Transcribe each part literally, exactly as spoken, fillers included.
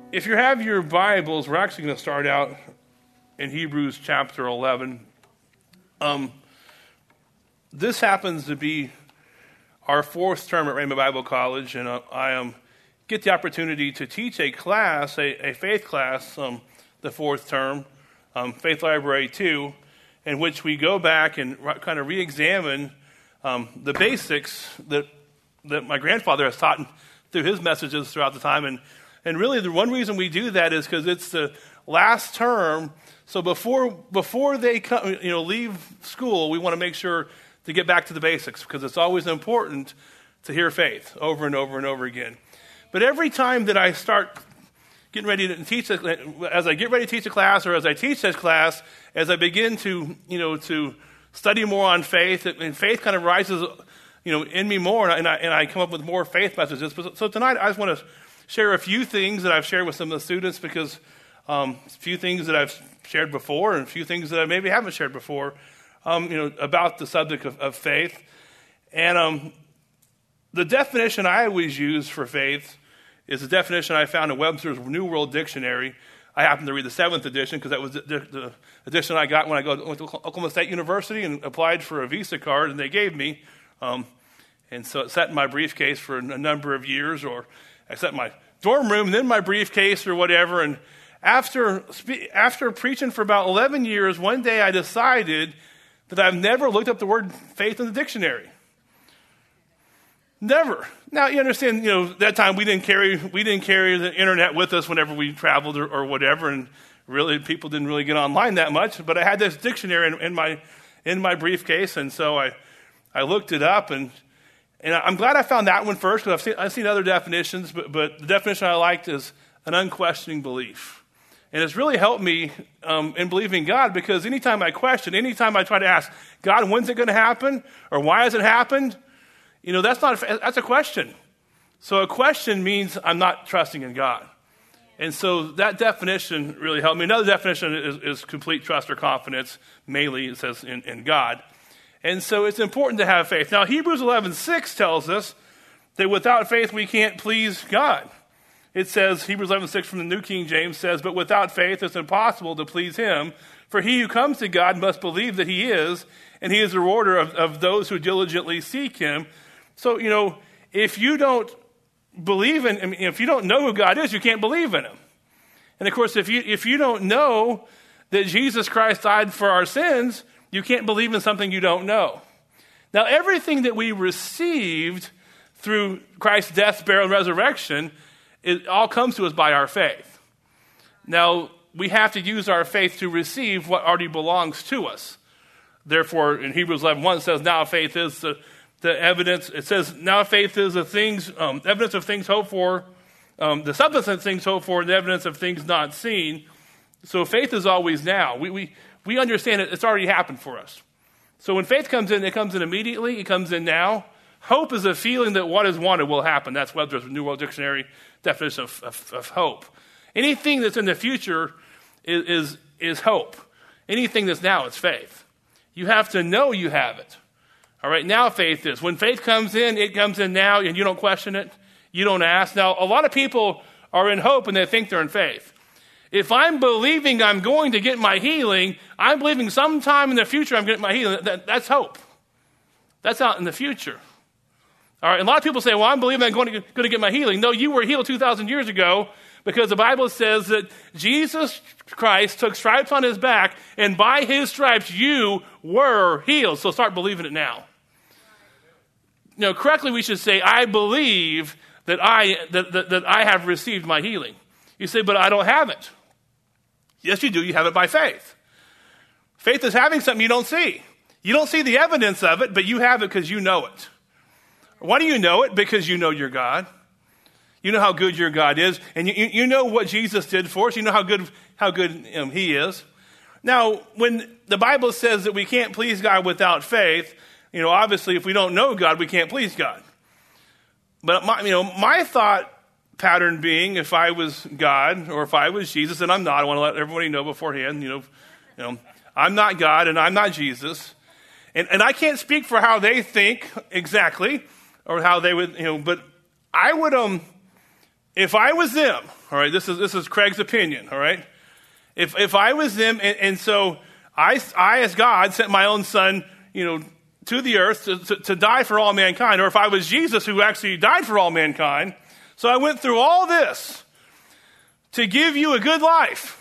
If you have your Bibles, we're actually going to start out in Hebrews chapter eleven. Um, this happens to be our fourth term at Rainbow Bible College, and uh, I um, get the opportunity to teach a class, a, a faith class, um, the fourth term, um, Faith Library two, in which we go back and re- kind of re-examine um, the basics that that my grandfather has taught through his messages throughout the time. And, and really the one reason we do that is because it's the last term. So before before they come, you know, leave school, we want to make sure to get back to the basics, because it's always important to hear faith over and over and over again. But every time that I start getting ready to teach, as I get ready to teach a class, or as I teach this class, as I begin to, you know, to study more on faith, and faith kind of rises, you know, in me more, and I, and I come up with more faith messages. So tonight I just want to share a few things that I've shared with some of the students, because um, a few things that I've shared before and a few things that I maybe haven't shared before, um, you know, about the subject of, of faith. And um, the definition I always use for faith is the definition I found in Webster's New World Dictionary. I happened to read the seventh edition because that was the, the edition I got when I go, went to Oklahoma State University and applied for a Visa card, and they gave me. Um, and so it sat in my briefcase for a number of years, or I sat in my dorm room, then my briefcase or whatever. And after after preaching for about eleven years, one day I decided that I've never looked up the word faith in the dictionary. Never. Now you understand, you know, that time we didn't carry we didn't carry the internet with us whenever we traveled or, or whatever, and really people didn't really get online that much. But I had this dictionary in, in my in my briefcase, and so I I looked it up, and and I'm glad I found that one first, because I've seen I've seen other definitions, but but the definition I liked is an unquestioning belief. And it's really helped me um, in believing God, because anytime I question, anytime I try to ask, God, when's it going to happen? Or why has it happened? You know, that's not a, that's a question. So a question means I'm not trusting in God. And so that definition really helped me. Another definition is, is complete trust or confidence. Mainly, it says in, in God. And so it's important to have faith. Now, Hebrews eleven six tells us that without faith we can't please God. It says, Hebrews eleven six from the New King James says, but without faith it's impossible to please him. For he who comes to God must believe that he is, and he is the rewarder of, of those who diligently seek him. So, you know, if you don't believe in, I mean, if you don't know who God is, you can't believe in him. And of course, if you if you don't know that Jesus Christ died for our sins, you can't believe in something you don't know. Now, everything that we received through Christ's death, burial, and resurrection, it all comes to us by our faith. Now, we have to use our faith to receive what already belongs to us. Therefore, in Hebrews eleven one, it says, now faith is the, the evidence. It says, now faith is the things, um, evidence of things hoped for, um, the substance of things hoped for, and the evidence of things not seen. So faith is always now. We we we understand it, it's already happened for us. So when faith comes in, it comes in immediately. It comes in now. Hope is a feeling that what is wanted will happen. That's Webster's New World Dictionary definition of, of, of hope. Anything that's in the future is, is, is hope. Anything that's now is faith. You have to know you have it. All right, now faith is. When faith comes in, it comes in now, and you don't question it. You don't ask. Now, a lot of people are in hope, and they think they're in faith. If I'm believing I'm going to get my healing, I'm believing sometime in the future I'm getting my healing. That, that's hope. That's out in the future. All right, and a lot of people say, well, I'm believing I'm going to, going to get my healing. No, you were healed two thousand years ago, because the Bible says that Jesus Christ took stripes on his back, and by his stripes you were healed. So start believing it now. You know, correctly we should say, I believe that I, that, that, that I have received my healing. You say, but I don't have it. Yes, you do. You have it by faith. Faith is having something you don't see. You don't see the evidence of it, but you have it because you know it. Why do you know it? Because you know your God. You know how good your God is, and you, you know what Jesus did for us. You know how good how good um, he is. Now, when the Bible says that we can't please God without faith, you know, obviously, if we don't know God, we can't please God. But my, you know, my thought pattern being, if I was God or if I was Jesus, and I'm not, I want to let everybody know beforehand, you know, you know, I'm not God and I'm not Jesus, and and I can't speak for how they think exactly or how they would, you know, but I would um. If I was them, all right, this is this is Craig's opinion, all right? If if I was them, and, and so I, I, as God, sent my own son, you know, to the earth to, to, to die for all mankind, or if I was Jesus who actually died for all mankind, so I went through all this to give you a good life,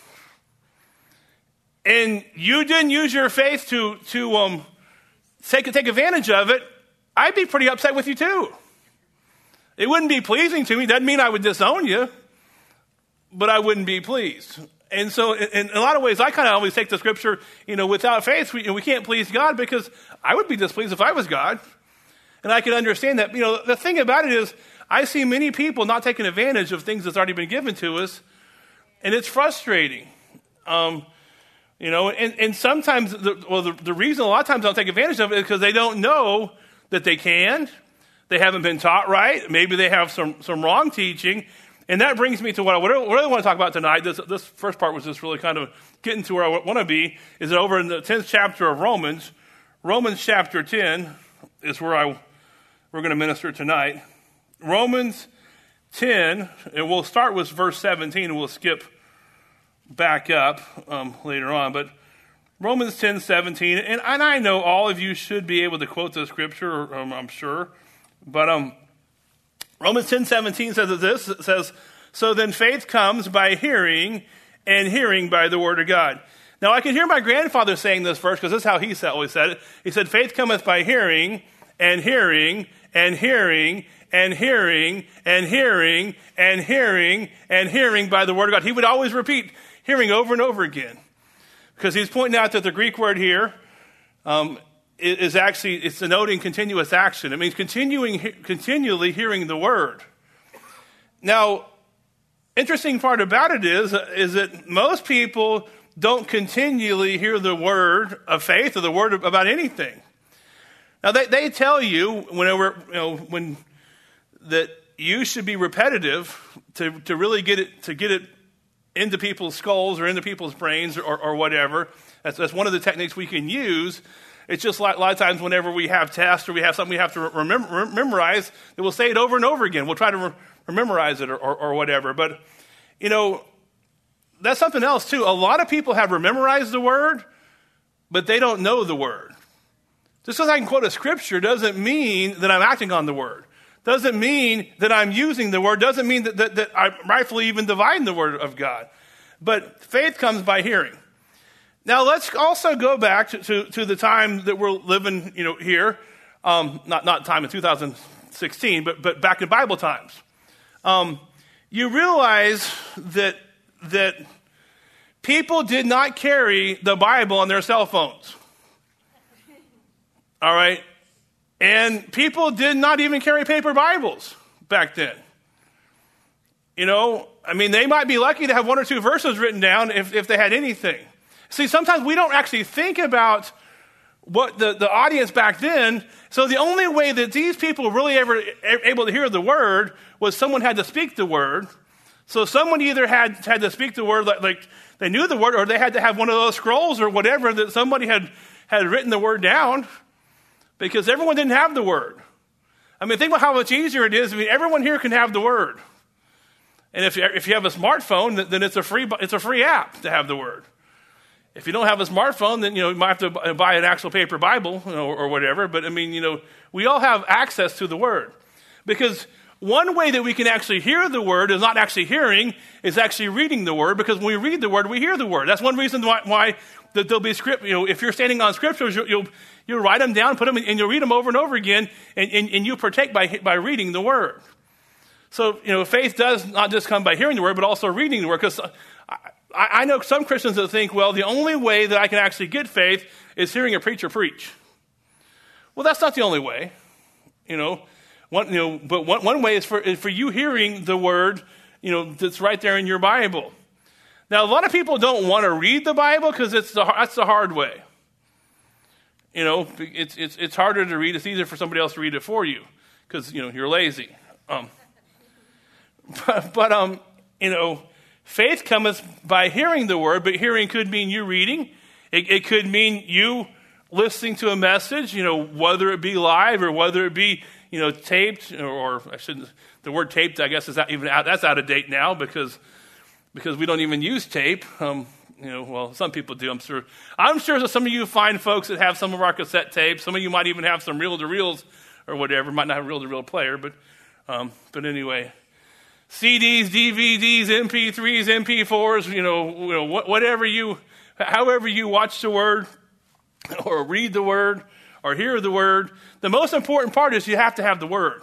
and you didn't use your faith to to um take take advantage of it, I'd be pretty upset with you too. It wouldn't be pleasing to me. Doesn't mean I would disown you, but I wouldn't be pleased. And so in, in a lot of ways, I kind of always take the scripture, you know, without faith, we, we can't please God, because I would be displeased if I was God. And I can understand that. You know, the thing about it is, I see many people not taking advantage of things that's already been given to us, and it's frustrating. Um, you know, and, and sometimes, the, well, the, the reason a lot of times I don't take advantage of it is because they don't know that they can. They haven't been taught right. Maybe they have some, some wrong teaching. And that brings me to what I really want to talk about tonight. This, this first part was just really kind of getting to where I want to be, is that over in the tenth chapter of Romans, Romans chapter ten is where I we're going to minister tonight. Romans ten, and we'll start with verse seventeen, and we'll skip back up um, later on. But Romans ten, seventeen, and, and I know all of you should be able to quote the scripture, um, I'm sure. But um, Romans ten, seventeen says this, it says, so then faith comes by hearing, and hearing by the word of God. Now I can hear my grandfather saying this verse, because this is how he always said it. He said, faith cometh by hearing, and hearing, and hearing, and hearing, and hearing, and hearing, and hearing by the word of God. He would always repeat hearing over and over again, because he's pointing out that the Greek word here um, is actually, it's denoting continuous action. It means continuing, continually hearing the word. Now, interesting part about it is, is that most people don't continually hear the word of faith or the word about anything. Now, they, they tell you whenever, you know, when that you should be repetitive to, to really get it, to get it into people's skulls or into people's brains or, or whatever. That's, that's one of the techniques we can use. It's just like a lot of times whenever we have tests or we have something we have to remember, memorize, that we'll say it over and over again. We'll try to re- memorize it or, or, or whatever. But, you know, that's something else too. A lot of people have memorized the word, but they don't know the word. Just because I can quote a scripture doesn't mean that I'm acting on the word. Doesn't mean that I'm using the word. Doesn't mean that, that, that I'm rightfully even dividing the word of God. But faith comes by hearing. Now, let's also go back to, to, to the time that we're living, you know, here. Um, not not time in two thousand sixteen, but but back in Bible times. Um, you realize that that people did not carry the Bible on their cell phones. All right? And people did not even carry paper Bibles back then. You know, I mean, they might be lucky to have one or two verses written down if, if they had anything. See, sometimes we don't actually think about what the, the audience back then. So the only way that these people were really ever able to hear the word was someone had to speak the word. So someone either had, had to speak the word like, like they knew the word, or they had to have one of those scrolls or whatever that somebody had, had written the word down, because everyone didn't have the word. I mean, think about how much easier it is. I mean, everyone here can have the word. And if you, if you have a smartphone, then it's a free it's a free app to have the word. If you don't have a smartphone, then, you know, you might have to buy an actual paper Bible, you know, or whatever. But, I mean, you know, we all have access to the Word. Because one way that we can actually hear the Word is not actually hearing, is actually reading the Word. Because when we read the Word, we hear the Word. That's one reason why, why that there'll be script. You know, if you're standing on Scriptures, you'll, you'll, you'll write them down, put them in, and you'll read them over and over again, and, and, and you partake by, by reading the Word. So, you know, faith does not just come by hearing the Word, but also reading the Word. Because I, I know some Christians that think, well, the only way that I can actually get faith is hearing a preacher preach. Well, that's not the only way, you know. One, you know, but one, one way is for is for you hearing the word, you know, that's right there in your Bible. Now, a lot of people don't want to read the Bible because it's the that's the hard way. You know, it's it's it's harder to read. It's easier for somebody else to read it for you because, you know, you're lazy. Um, but, but um, you know. Faith cometh by hearing the word, but hearing could mean you reading. It, it could mean you listening to a message, you know, whether it be live or whether it be, you know, taped, or, or I shouldn't, the word taped, I guess, is not even out, that's out of date now, because because we don't even use tape. Um, you know, well, some people do, I'm sure. I'm sure that some of you find folks that have some of our cassette tapes. Some of you might even have some reel-to-reels or whatever. Might not have a reel-to-reel player, but um, but anyway. C Ds, D V Ds, M P threes, M P fours, you know, you know, whatever you, however you watch the Word or read the Word or hear the Word, the most important part is you have to have the Word.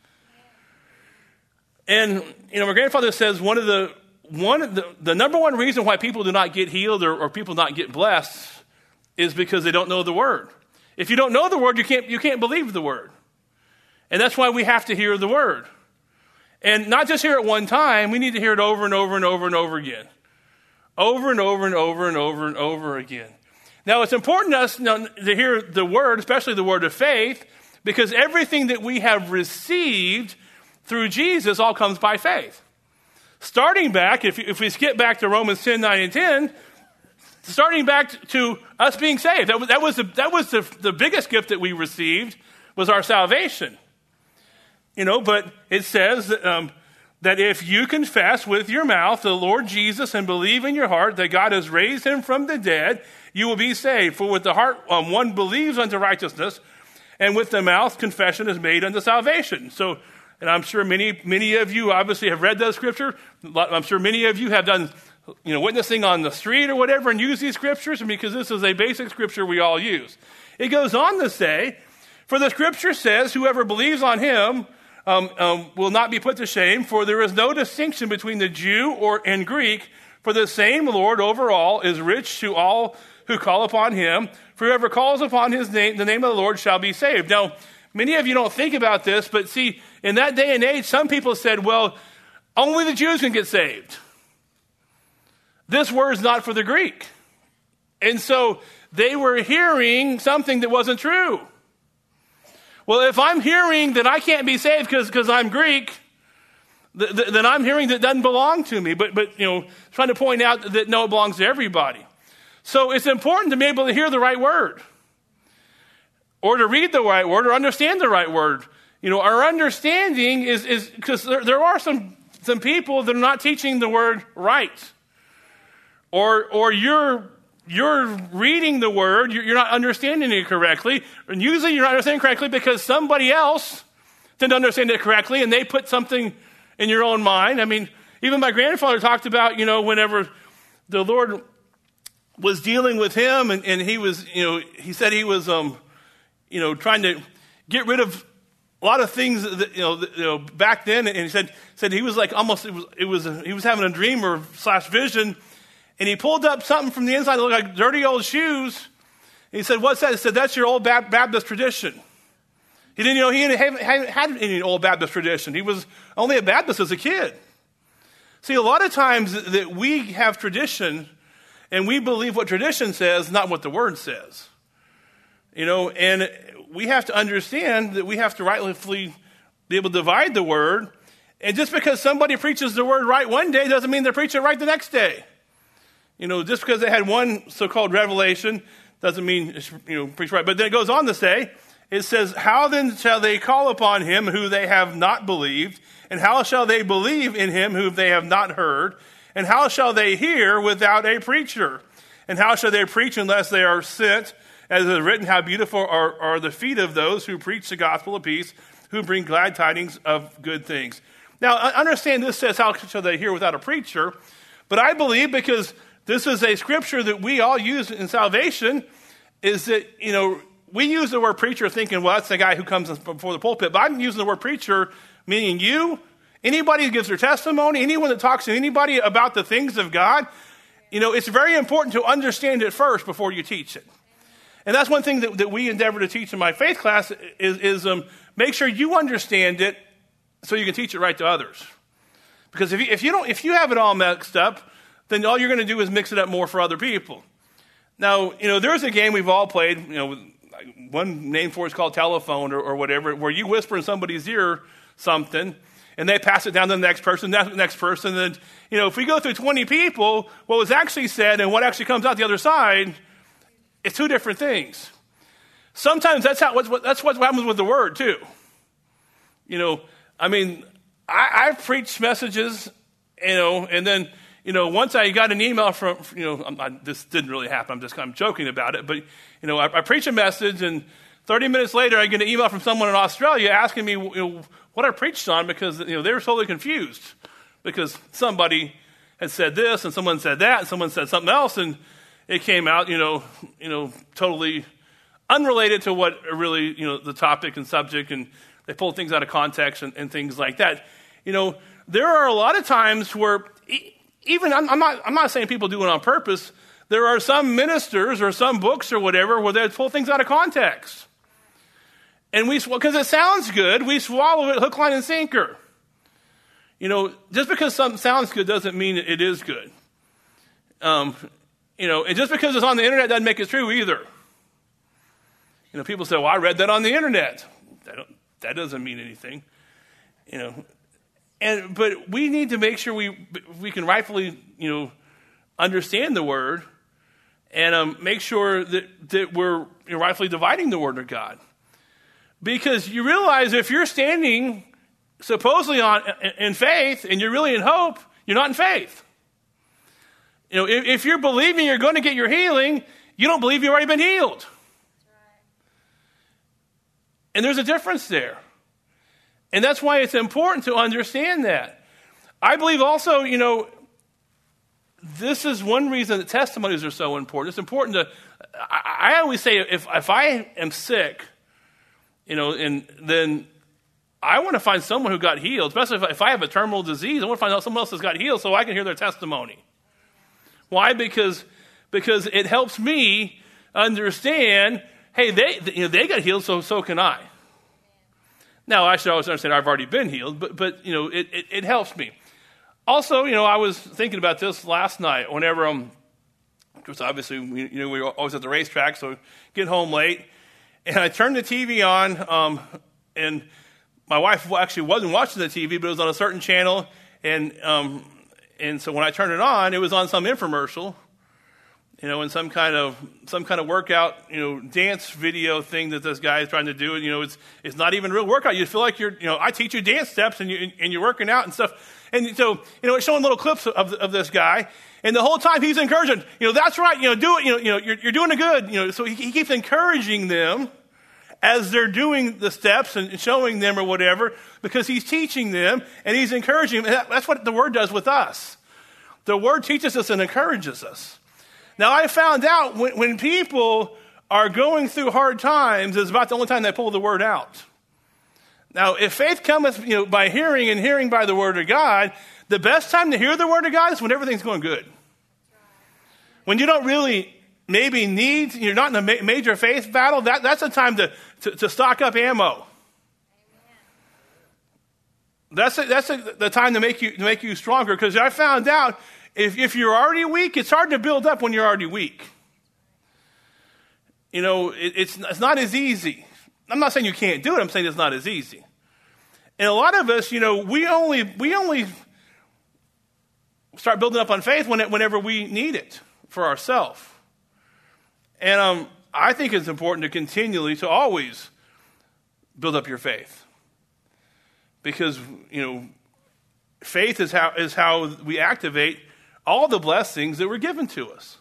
And, you know, my grandfather says one of the, one of the, the number one reason why people do not get healed or, or people not get blessed is because they don't know the Word. If you don't know the Word, you can't, you can't believe the Word. And that's why we have to hear the Word. And not just hear it one time, we need to hear it over and over and over and over again. Over and over and over and over and over again. Now, it's important to us to hear the Word, especially the Word of faith, because everything that we have received through Jesus all comes by faith. Starting back, if, if we skip back to Romans ten, nine, and ten, starting back to us being saved. That was, that was, the, that was the, the biggest gift that we received, was our salvation. You know, but it says that, um, that if you confess with your mouth the Lord Jesus and believe in your heart that God has raised him from the dead, you will be saved. For with the heart um, one believes unto righteousness, and with the mouth confession is made unto salvation. So, and I'm sure many, many of you obviously have read that scripture. I'm sure many of you have done, you know, witnessing on the street or whatever and use these scriptures, because this is a basic scripture we all use. It goes on to say, for the scripture says, whoever believes on him um, um, will not be put to shame, for there is no distinction between the Jew or and Greek, for the same Lord over all is rich to all who call upon him. For whoever calls upon his name, the name of the Lord shall be saved. Now, many of you don't think about this, but see, in that day and age, some people said, well, only the Jews can get saved. This word is not for the Greek. And so they were hearing something that wasn't true. Well, if I'm hearing that I can't be saved because because I'm Greek, th- th- then I'm hearing that doesn't belong to me. But, but you know, trying to point out that no, it belongs to everybody. So it's important to be able to hear the right word, or to read the right word, or understand the right word. You know, our understanding is is because there, there are some some people that are not teaching the word right, or or you're you're reading the word, you're, you're not understanding it correctly, and usually you're not understanding it correctly because somebody else didn't understand it correctly, and they put something in your own mind. I mean, even my grandfather talked about, you know, whenever the Lord was dealing with him, and, and he was, you know, he said he was, um, you know, trying to get rid of a lot of things that, you know, that, you know, back then, and he said said he was like almost it was it was a, he was having a dream or slash vision, and he pulled up something from the inside that looked like dirty old shoes. And he said, "What's that?" He said, "That's your old Baptist tradition." He didn't, you know, he hadn't, hadn't had any old Baptist tradition. He was only a Baptist as a kid. See, a lot of times that we have tradition, and we believe what tradition says, not what the Word says. You know, and we have to understand that we have to rightfully be able to divide the Word. And just because somebody preaches the Word right one day doesn't mean they're preaching it right the next day. You know, just because they had one so-called revelation doesn't mean, you know, preach right. But then it goes on to say, it says, how then shall they call upon him who they have not believed? And how shall they believe in him whom they have not heard? And how shall they hear without a preacher? And how shall they preach unless they are sent? As it is written, how beautiful are, are the feet of those who preach the gospel of peace, who bring glad tidings of good things. Now, understand this says, how shall they hear without a preacher? But I believe, because this is a scripture that we all use in salvation, is that, you know, we use the word preacher thinking, well, that's the guy who comes before the pulpit. But I'm using the word preacher, meaning you, anybody who gives their testimony, anyone that talks to anybody about the things of God. You know, it's very important to understand it first before you teach it. And that's one thing that, that we endeavor to teach in my faith class is, is um, make sure you understand it so you can teach it right to others. Because if you, if you don't, if you have it all mixed up, then all you're going to do is mix it up more for other people. Now, you know, there's a game we've all played, you know, one name for it is called telephone or, or whatever, where you whisper in somebody's ear something, and they pass it down to the next person, the next person. And, you know, if we go through twenty people, what was actually said and what actually comes out the other side, it's two different things. Sometimes that's how what, that's what happens with the word too. You know, I mean, I, I've preached messages, you know, and then, you know, once I got an email from, you know, I'm not, this didn't really happen. I'm just kind of joking about it. But, you know, I, I preach a message, and thirty minutes later, I get an email from someone in Australia asking me, you know, what I preached on, because, you know, they were totally confused because somebody had said this and someone said that and someone said something else, and it came out, you know, you know, totally unrelated to what really, you know, the topic and subject, and they pulled things out of context and, and things like that. You know, there are a lot of times where even I'm, I'm not I'm not saying people do it on purpose. There are some ministers or some books or whatever where they pull things out of context, and we because it sounds good, we swallow it hook, line, and sinker. You know, just because something sounds good doesn't mean it is good. Um, you know, and just because it's on the internet doesn't make it true either. You know, people say, "Well, I read that on the internet." That, don't, that doesn't mean anything. You know. And but we need to make sure we we can rightfully, you know, understand the word, and um, make sure that that we're you know, rightfully dividing the word of God. Because you realize if you're standing supposedly on in faith and you're really in hope, you're not in faith. You know, if, if you're believing you're going to get your healing, you don't believe you've already been healed. And there's a difference there. And that's why it's important to understand that. I believe also, you know, this is one reason that testimonies are so important. It's important to, I, I always say, if, if I am sick, you know, and then I want to find someone who got healed, especially if, if I have a terminal disease, I want to find out someone else has got healed so I can hear their testimony. Why? Because, because it helps me understand, hey, they, you know, they got healed, so so can I. Now, I should always understand I've already been healed, but, but you know, it, it, it helps me. Also, you know, I was thinking about this last night whenever, um, because obviously, we, you know, we were always at the racetrack, so get home late. And I turned the T V on, um, and my wife actually wasn't watching the T V, but it was on a certain channel. And um, and so when I turned it on, it was on some infomercial, you know, in some kind of some kind of workout, you know, dance video thing that this guy is trying to do. And, you know, it's it's not even real workout. You feel like you're, you know, I teach you dance steps and you and you're working out and stuff. And so, you know, it's showing little clips of of this guy, and the whole time he's encouraging, you know, that's right, you know, do it, you know, you know, you're you're doing it good, you know. So he, he keeps encouraging them as they're doing the steps and showing them or whatever, because he's teaching them and he's encouraging them. That's what the Word does with us. The Word teaches us and encourages us. Now, I found out when, when people are going through hard times, it's about the only time they pull the Word out. Now, if faith cometh, you know, by hearing and hearing by the Word of God, the best time to hear the Word of God is when everything's going good. When you don't really maybe need, you're not in a ma- major faith battle, that, that's a time to, to, to stock up ammo. Amen. That's a, that's a, the time to make you to make you stronger, because I found out if, if you're already weak, it's hard to build up when you're already weak. You know, it, it's, it's not as easy. I'm not saying you can't do it. I'm saying it's not as easy. And a lot of us, you know, we only we only start building up on faith when it, whenever we need it for ourselves. And um, I think it's important to continually, to always build up your faith, because, you know, faith is how is how we activate all the blessings that were given to us.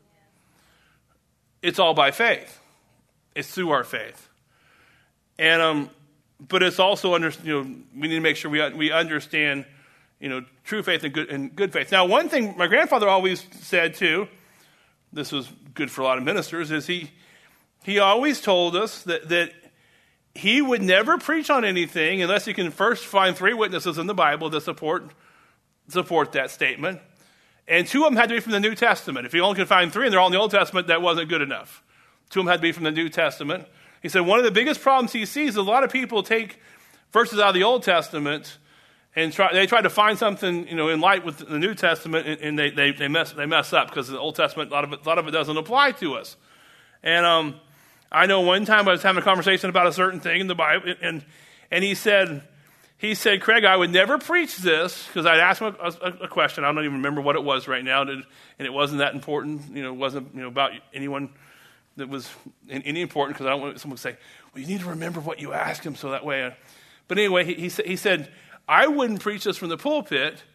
It's all by faith. It's through our faith. And um, but it's also under, you know, we need to make sure we we understand, you know, true faith and good and good faith. Now, one thing my grandfather always said too, this was good for a lot of ministers, is he he always told us that that he would never preach on anything unless he can first find three witnesses in the Bible to support support that statement, and two of them had to be from the New Testament. If he only could find three and they're all in the Old Testament, that wasn't good enough. Two of them had to be from the New Testament. He said one of the biggest problems he sees is a lot of people take verses out of the Old Testament and try, they try to find something, you know, in light with the New Testament, and, and they, they, they mess they mess up, because the Old Testament, a lot of it, a lot of it doesn't apply to us. And um, I know one time I was having a conversation about a certain thing in the Bible, and and he said, he said, Craig, I would never preach this, because I'd asked him a, a, a question. I don't even remember what it was right now, and it wasn't that important. You know, it wasn't, you know, about anyone that was any important, because I don't want someone to say, well, you need to remember what you asked him, so that way. I, but anyway, he, he, he said, I wouldn't preach this from the pulpit,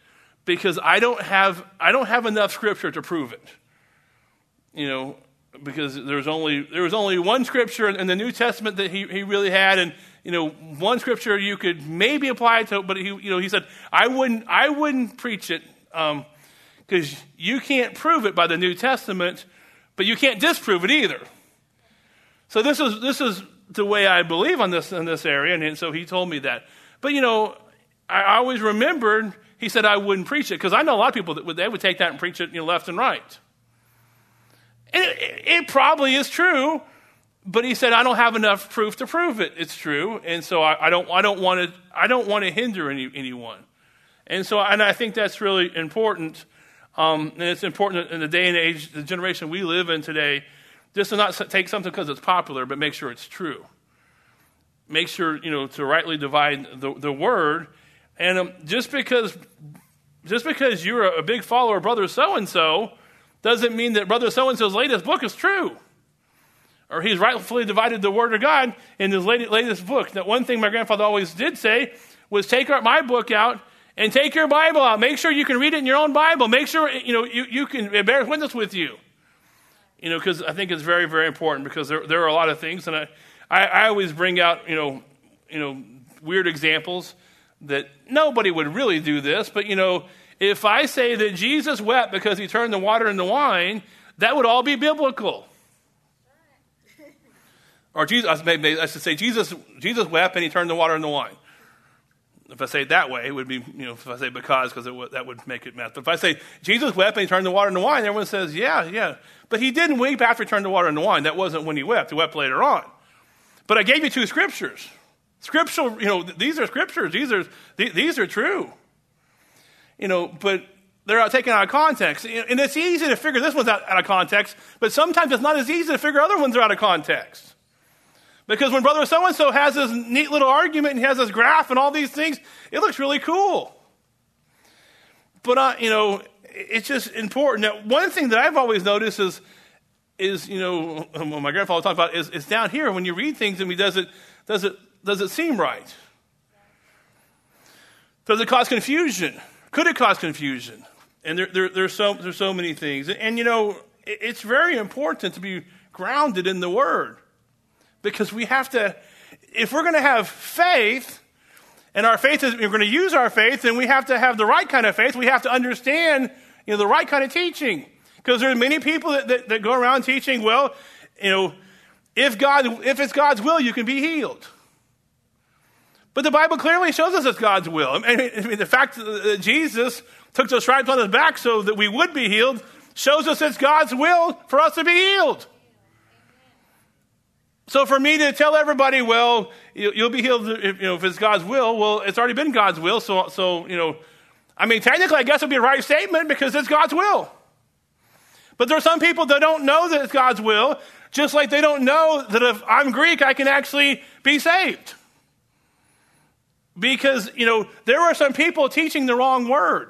because I don't have I don't have enough scripture to prove it. You know, because there's only there was only one scripture in the New Testament that he, he really had, and you know, one scripture you could maybe apply it to, but he you know he said I wouldn't I wouldn't preach it because um, you can't prove it by the New Testament, but you can't disprove it either. So this is this is the way I believe on this in this area, and, and so he told me that. But you know, I always remembered he said I wouldn't preach it because I know a lot of people that would, they would take that and preach it, you know, left and right. And it, it probably is true, but he said I don't have enough proof to prove it. It's true, and so I, I don't I don't want to I don't want to hinder any, anyone. And so and I think that's really important, um, and it's important in the day and age, the generation we live in today, just to not take something because it's popular, but make sure it's true. Make sure you know to rightly divide the, the word. And um, just because just because you're a, a big follower of Brother So-and-so doesn't mean that Brother So-and-so's latest book is true. Or he's rightfully divided the Word of God in his latest, latest book. Now, one thing my grandfather always did say was take our, my book out and take your Bible out. Make sure you can read it in your own Bible. Make sure you know you, you can it bears witness with you. You know, because I think it's very, very important because there, there are a lot of things. And I, I, I always bring out, you know, you know, weird examples that nobody would really do this, but you know, if I say that Jesus wept because he turned the water into wine, that would all be biblical. Or Jesus, maybe I should say Jesus, Jesus wept and he turned the water into wine. If I say it that way, it would be, you know, if I say because, because w- that would make it mess. But if I say Jesus wept and he turned the water into wine, everyone says, yeah, yeah. But he didn't weep after he turned the water into wine. That wasn't when he wept. He wept later on. But I gave you two scriptures. Scriptural, you know, these are scriptures. These are these are true. You know, but they're taken out of context. And it's easy to figure this one's out, out of context, but sometimes it's not as easy to figure other ones are out of context. Because when Brother So-and-so has this neat little argument and he has this graph and all these things, it looks really cool. But, uh, you know, it's just important. Now, one thing that I've always noticed is, is you know, what my grandfather talked about is, is down here when you read things and he does it, does it, Does it seem right? Does it cause confusion? Could it cause confusion? And there, there, there's so there's so many things. And, and you know, it, it's very important to be grounded in the Word. Because we have to, if we're going to have faith, and our faith is, we're going to use our faith, then we have to have the right kind of faith. We have to understand, you know, the right kind of teaching. Because there are many people that, that, that go around teaching, well, you know, if God, if it's God's will, you can be healed. But the Bible clearly shows us it's God's will. I mean, I mean, the fact that Jesus took those stripes on his back so that we would be healed shows us it's God's will for us to be healed. So for me to tell everybody, well, you'll be healed if, you know, if it's God's will, well, it's already been God's will. So, so you know, I mean, technically, I guess it would be a right statement because it's God's will. But there are some people that don't know that it's God's will, just like they don't know that if I'm Greek, I can actually be saved. Because, you know, there were some people teaching the wrong word.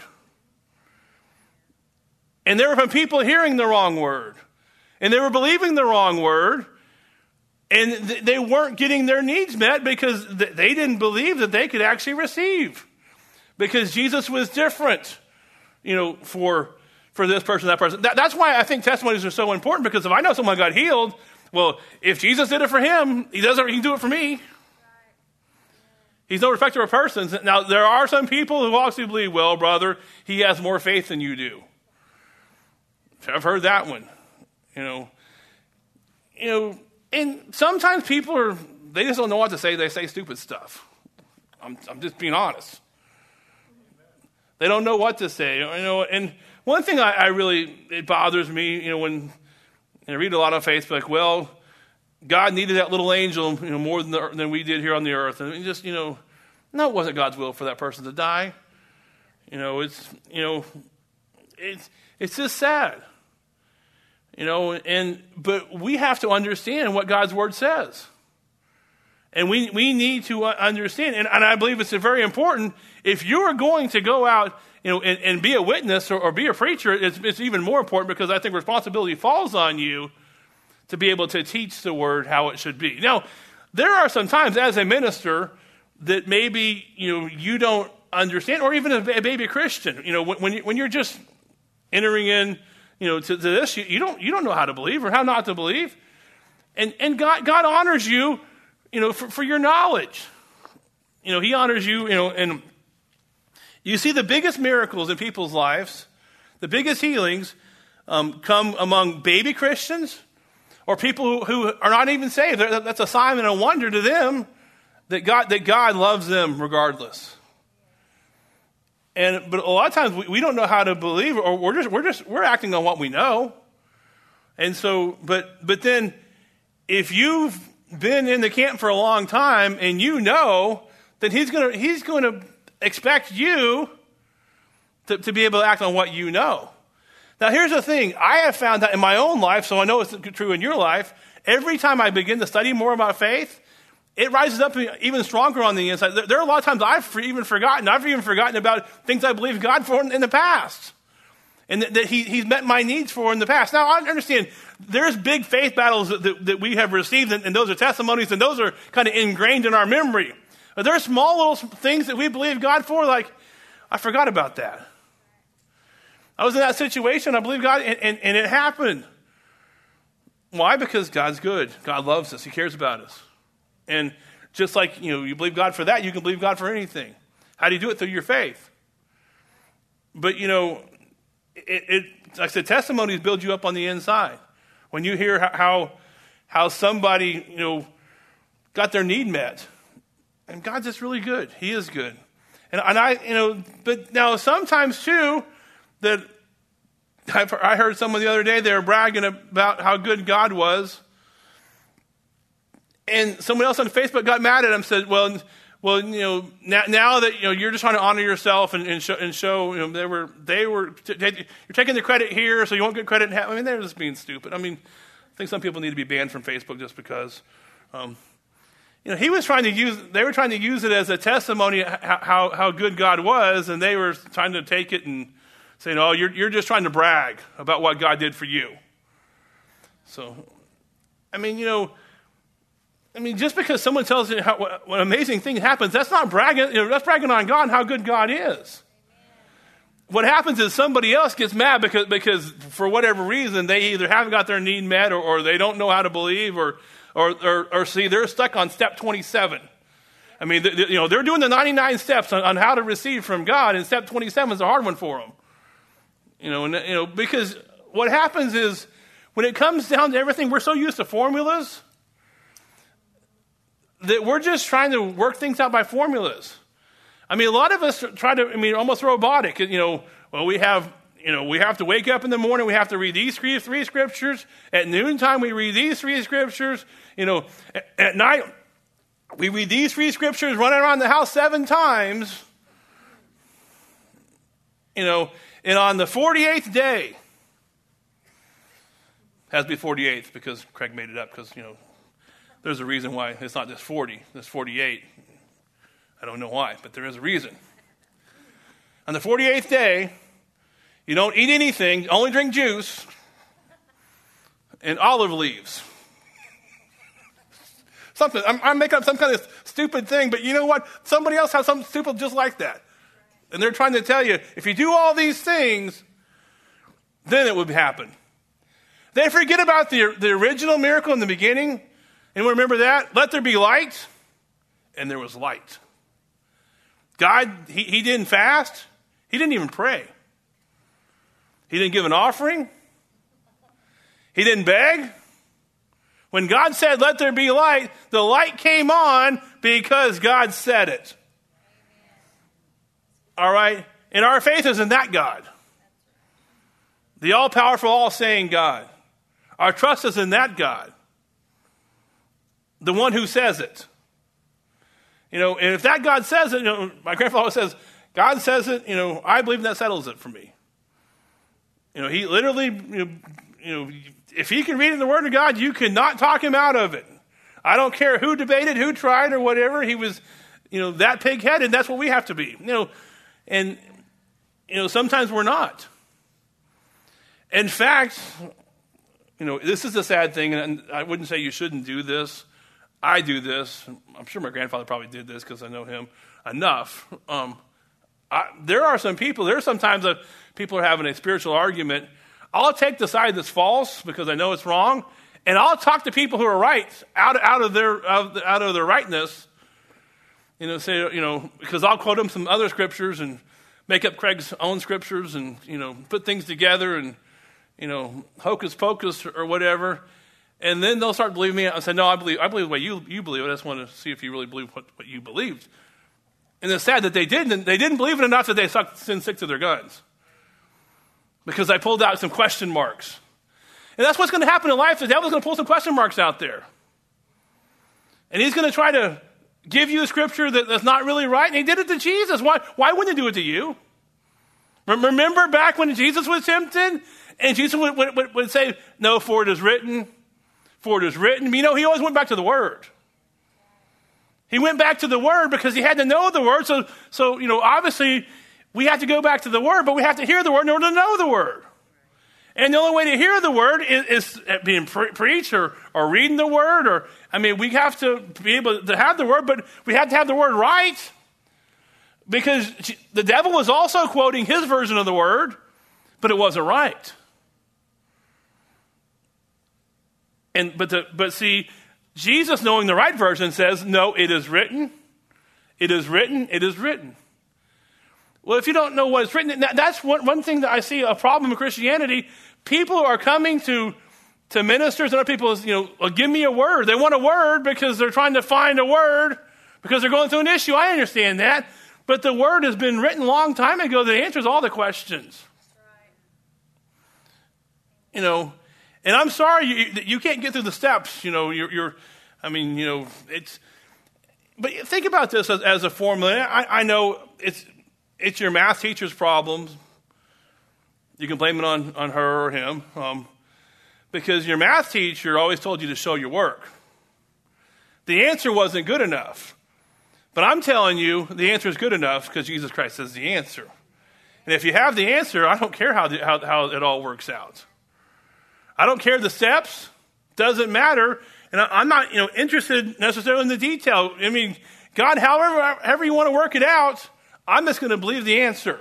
And there were some people hearing the wrong word. And they were believing the wrong word. And th- they weren't getting their needs met because th- they didn't believe that they could actually receive. Because Jesus was different, you know, for, for this person, that person. That, that's why I think testimonies are so important. Because if I know someone got healed, well, if Jesus did it for him, he doesn't, he can do it for me. He's no respecter of persons. Now, there are some people who also believe, well, brother, he has more faith than you do. I've heard that one. You know, you know, and sometimes people are, they just don't know what to say. They say stupid stuff. I'm, I'm just being honest. They don't know what to say. You know, and one thing I, I really, it bothers me, you know, when I read a lot on Facebook, well, God needed that little angel, you know, more than the, than we did here on the earth. And just, you know, no, it wasn't God's will for that person to die. You know, it's, you know, it's, it's just sad. You know, and, but we have to understand what God's word says. And we, we need to understand, and, and I believe it's very important, if you are going to go out, you know, and, and be a witness or, or be a preacher, it's, it's even more important because I think responsibility falls on you to be able to teach the word how it should be. Now, there are some times as a minister that maybe, you know, you don't understand, or even a, a baby Christian, you know, when, when, you, when you're just entering in, you know, to, to this, you, you don't you don't know how to believe or how not to believe. And and God God honors you, you know, for, for your knowledge. You know, he honors you, you know, and you see the biggest miracles in people's lives, the biggest healings um, come among baby Christians or people who, who are not even saved. That's a sign and a wonder to them that God that God loves them regardless. And but a lot of times we, we don't know how to believe, or we're just we're just we're acting on what we know. And so, but but then if you've been in the camp for a long time and you know, then he's gonna he's gonna expect you to, to be able to act on what you know. Now here's the thing, I have found that in my own life, so I know it's true in your life, every time I begin to study more about faith, it rises up even stronger on the inside. There are a lot of times I've even forgotten, I've even forgotten about things I believed God for in the past. And that he, he's met my needs for in the past. Now, I understand there's big faith battles that, that, that we have received, and, and those are testimonies, and those are kind of ingrained in our memory. But there are small little things that we believe God for, like, I forgot about that. I was in that situation, I believe God, and, and, and it happened. Why? Because God's good. God loves us. He cares about us. And just like, you know, you believe God for that, you can believe God for anything. How do you do it? Through your faith. But, you know, it, it like I said, testimonies build you up on the inside. When you hear how how somebody, you know, got their need met. And God's just really good. He is good. And, and I, you know, but now sometimes too, that I've, I heard someone the other day, they were bragging about how good God was. And someone else on Facebook got mad at him and said, well, well, you know, now, now that, you know, you're just trying to honor yourself and, and, show, and show, you know, they were, they were, t- t- you're taking the credit here so you won't get credit in heaven. I mean, they're just being stupid. I mean, I think some people need to be banned from Facebook just because, um, you know, he was trying to use, they were trying to use it as a testimony how, how, how good God was, and they were trying to take it and saying, oh, you're, you're just trying to brag about what God did for you. So, I mean, you know, I mean, just because someone tells you how, what, what amazing thing happens, that's not bragging, you know, that's bragging on God and how good God is. Amen. What happens is somebody else gets mad because, because for whatever reason, they either haven't got their need met or, or they don't know how to believe or, or, or, or see, they're stuck on step twenty-seven. I mean, the, the, you know, they're doing the ninety-nine steps on, on how to receive from God, and step twenty-seven is a hard one for them. You know, and, you know, because what happens is when it comes down to everything, we're so used to formulas that we're just trying to work things out by formulas. I mean, a lot of us try to, I mean, almost robotic. You know, well, we have, you know, we have to wake up in the morning, we have to read these three, three scriptures. At noontime, we read these three scriptures. You know, at, at night, we read these three scriptures, running around the house seven times. You know, and on the forty-eighth day, has to be forty-eighth because Craig made it up because, you know, there's a reason why it's not just forty, it's forty-eight. I don't know why, but there is a reason. On the forty-eighth day, you don't eat anything, only drink juice and olive leaves. Something, I'm, I'm making up some kind of stupid thing, but you know what? Somebody else has something stupid just like that. And they're trying to tell you, if you do all these things, then it would happen. They forget about the, the original miracle in the beginning. And remember that? Let there be light. And there was light. God, he, he didn't fast. He didn't even pray. He didn't give an offering. He didn't beg. When God said, let there be light, the light came on because God said it. All right? And our faith is in that God. The all-powerful, all-saying God. Our trust is in that God. The one who says it. You know, and if that God says it, you know, my grandfather always says, God says it, you know, I believe that settles it for me. You know, he literally, you know, you know, if he can read in the Word of God, you cannot talk him out of it. I don't care who debated, who tried, or whatever. He was, you know, that pig-headed. That's what we have to be. You know, and, you know, sometimes we're not. In fact, you know, this is a sad thing, and I wouldn't say you shouldn't do this. I do this. I'm sure my grandfather probably did this because I know him enough. Um, I, there are some people, there are sometimes that people are having a spiritual argument. I'll take the side that's false because I know it's wrong, and I'll talk to people who are right out, out of their out, out of their rightness. You know, say you know because I'll quote them some other scriptures and make up Craig's own scriptures and you know put things together and you know hocus pocus or whatever, and then they'll start believing me. I say, no, I believe I believe the way you you believe it. I just want to see if you really believe what, what you believed. And it's sad that they didn't. They didn't believe it enough that they sucked sin sick to their guns. Because I pulled out some question marks. And that's what's going to happen in life. The devil's going to pull some question marks out there. And he's going to try to give you a scripture that, that's not really right. And he did it to Jesus. Why, why wouldn't he do it to you? Remember back when Jesus was tempted? And Jesus would, would, would say, no, for it is written. For it is written. You know, he always went back to the Word. He went back to the Word because he had to know the Word. So, so you know, obviously, we have to go back to the Word, but we have to hear the Word in order to know the Word. And the only way to hear the Word is, is being pre- preached or, or reading the Word. Or I mean, we have to be able to have the Word, but we have to have the Word right. Because the devil was also quoting his version of the Word, but it wasn't right. And but the, but see, Jesus, knowing the right version, says, no, it is written, it is written, it is written. Well, if you don't know what is written, that's one, one thing that I see a problem in Christianity. People are coming to, to ministers and other people, you know, well, give me a word. They want a word because they're trying to find a word because they're going through an issue. I understand that. But the word has been written a long time ago that answers all the questions. Right. You know, and I'm sorry you, you can't get through the steps. You know, you're, you're I mean, you know, it's, but think about this as, as a formula. I, I know it's, it's your math teacher's problems. You can blame it on, on her or him. Um, because your math teacher always told you to show your work. The answer wasn't good enough. But I'm telling you, the answer is good enough because Jesus Christ is the answer. And if you have the answer, I don't care how, the, how, how it all works out. I don't care the steps. Doesn't matter. And I, I'm not, you know, interested necessarily in the detail. I mean, God, however, however you want to work it out, I'm just going to believe the answer.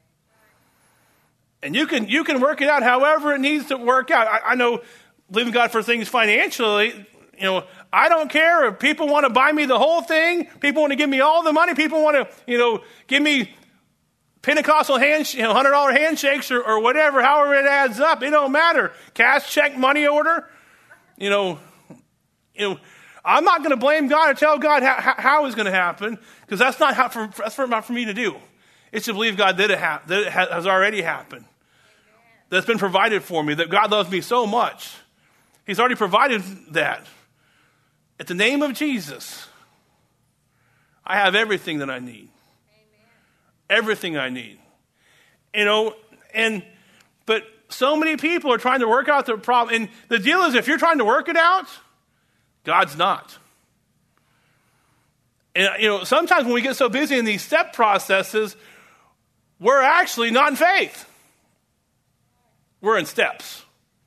And you can you can work it out however it needs to work out. I, I know believing God for things financially, you know, I don't care if people want to buy me the whole thing. People want to give me all the money. People want to, you know, give me Pentecostal hand, you know, one hundred dollars handshakes or, or whatever, however it adds up. It don't matter. Cash, check, money order. You know, you know, I'm not going to blame God or tell God how, how, how it's going to happen because that's not how for, that's for, not for me to do. It's to believe God did it ha- that it has already happened. That's been provided for me. That God loves me so much. He's already provided that. At the name of Jesus, I have everything that I need. Amen. Everything I need. You know, and but so many people are trying to work out the problem. And the deal is, if you're trying to work it out, God's not. And, you know, sometimes when we get so busy in these step processes, we're actually not in faith. We're in steps.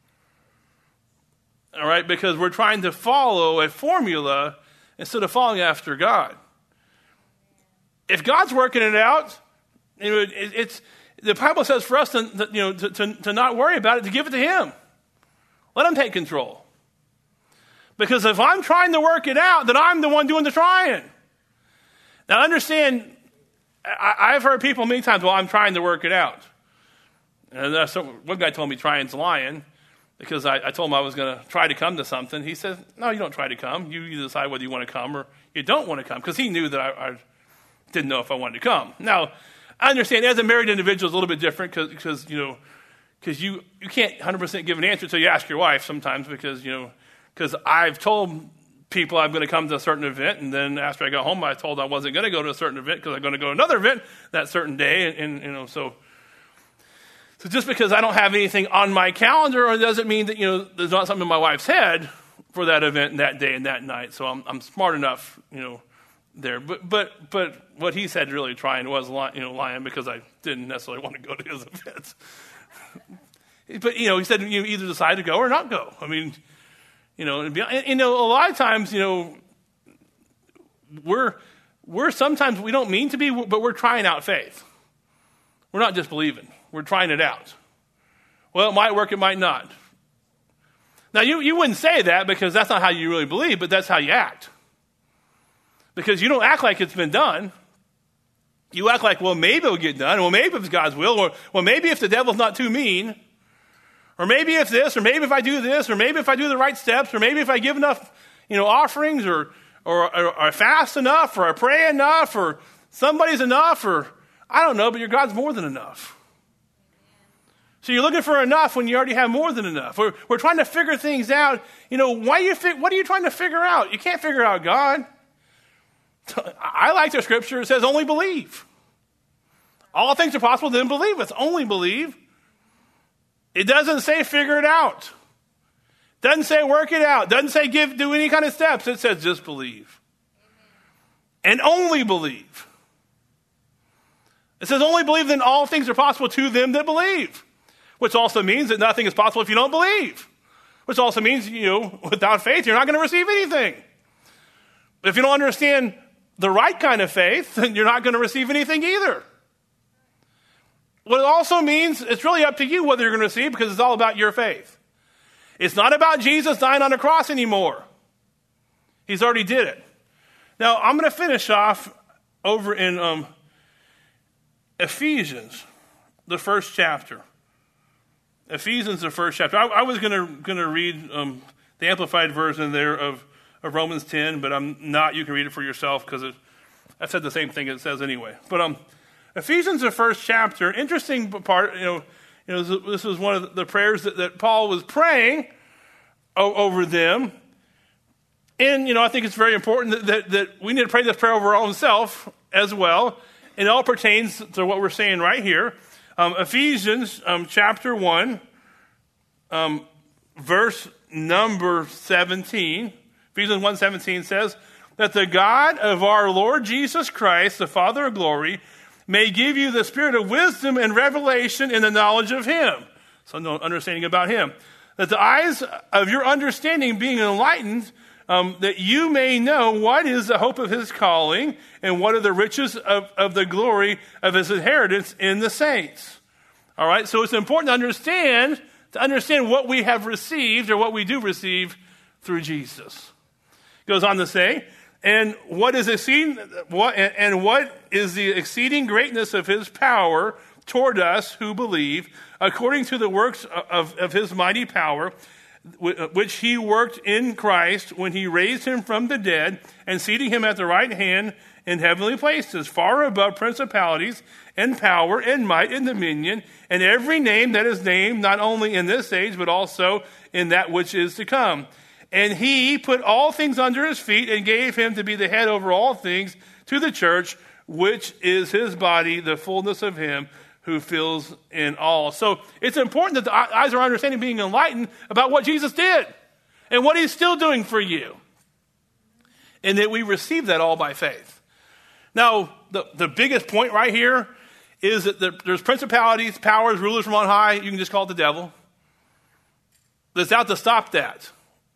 All right? Because we're trying to follow a formula instead of following after God. If God's working it out, you know, it, it's the Bible says for us to, you know, to, to, to not worry about it, to give it to Him. Let Him take control. Because if I'm trying to work it out, then I'm the one doing the trying. Now understand, I, I've heard people many times, well, I'm trying to work it out. And uh, so one guy told me trying's lying because I, I told him I was going to try to come to something. He said, no, you don't try to come. You, you decide whether you want to come or you don't want to come, because he knew that I, I didn't know if I wanted to come. Now, I understand as a married individual, it's a little bit different because, you know, because you, you can't one hundred percent give an answer until you ask your wife sometimes because, you know, because I've told people I'm going to come to a certain event, and then after I got home, I told I wasn't going to go to a certain event because I'm going to go to another event that certain day, and, and you know, so so just because I don't have anything on my calendar, it doesn't mean that, you know, there's not something in my wife's head for that event and that day and that night. So I'm I'm smart enough, you know, there. But but but what he said really trying was, you know, lying because I didn't necessarily want to go to his events. But you know, he said you either decide to go or not go. I mean. You know, and, you know, a lot of times, you know, we're we're sometimes we don't mean to be, but we're trying out faith. We're not just believing. We're trying it out. Well, it might work, it might not. Now, you, you wouldn't say that because that's not how you really believe, but that's how you act. Because you don't act like it's been done. You act like, well, maybe it'll get done. Well, maybe it's God's will. Or, well, maybe if the devil's not too mean. Or maybe if this, or maybe if I do this, or maybe if I do the right steps, or maybe if I give enough, you know, offerings, or or, or, or I fast enough, or I pray enough, or somebody's enough, or I don't know, but your God's more than enough. So you're looking for enough when you already have more than enough. We're, we're trying to figure things out. You know, why you fi- what are you trying to figure out? You can't figure out God. I like the scripture. It says only believe. All things are possible, then believe. It's only believe. It doesn't say figure it out. Doesn't say work it out. Doesn't say give do any kind of steps. It says just believe. And only believe. It says only believe, then all things are possible to them that believe. Which also means that nothing is possible if you don't believe. Which also means, you know, without faith, you're not going to receive anything. But if you don't understand the right kind of faith, then you're not going to receive anything either. What it also means, it's really up to you whether you're going to receive, because it's all about your faith. It's not about Jesus dying on the cross anymore. He's already did it. Now, I'm going to finish off over in um, Ephesians, the first chapter. Ephesians, the first chapter. I, I was going to going to read um, the Amplified version there of, of Romans ten, but I'm not. You can read it for yourself because I said the same thing it says anyway. But um, Ephesians, the first chapter, interesting part. You know, you know, this was one of the prayers that, that Paul was praying o- over them, and you know, I think it's very important that, that that we need to pray this prayer over our own self as well. It all pertains to what we're saying right here. Um, Ephesians um, chapter one, um, verse number seventeen. Ephesians one seventeen says that the God of our Lord Jesus Christ, the Father of glory, may give you the spirit of wisdom and revelation in the knowledge of him. So no understanding about him. That the eyes of your understanding being enlightened, um, that you may know what is the hope of his calling and what are the riches of, of the glory of his inheritance in the saints. All right, so it's important to understand, to understand what we have received or what we do receive through Jesus. It goes on to say, and what is exceeding, what and what is the exceeding greatness of his power toward us who believe, according to the works of, of his mighty power, which he worked in Christ when he raised him from the dead and seating him at the right hand in heavenly places, far above principalities and power and might and dominion, and every name that is named, not only in this age, but also in that which is to come. And he put all things under his feet and gave him to be the head over all things to the church, which is his body, the fullness of him who fills in all. So it's important that the eyes of our understanding being enlightened about what Jesus did and what he's still doing for you. And that we receive that all by faith. Now, the, the biggest point right here is that the, there's principalities, powers, rulers from on high. You can just call it the devil. That's out to stop that.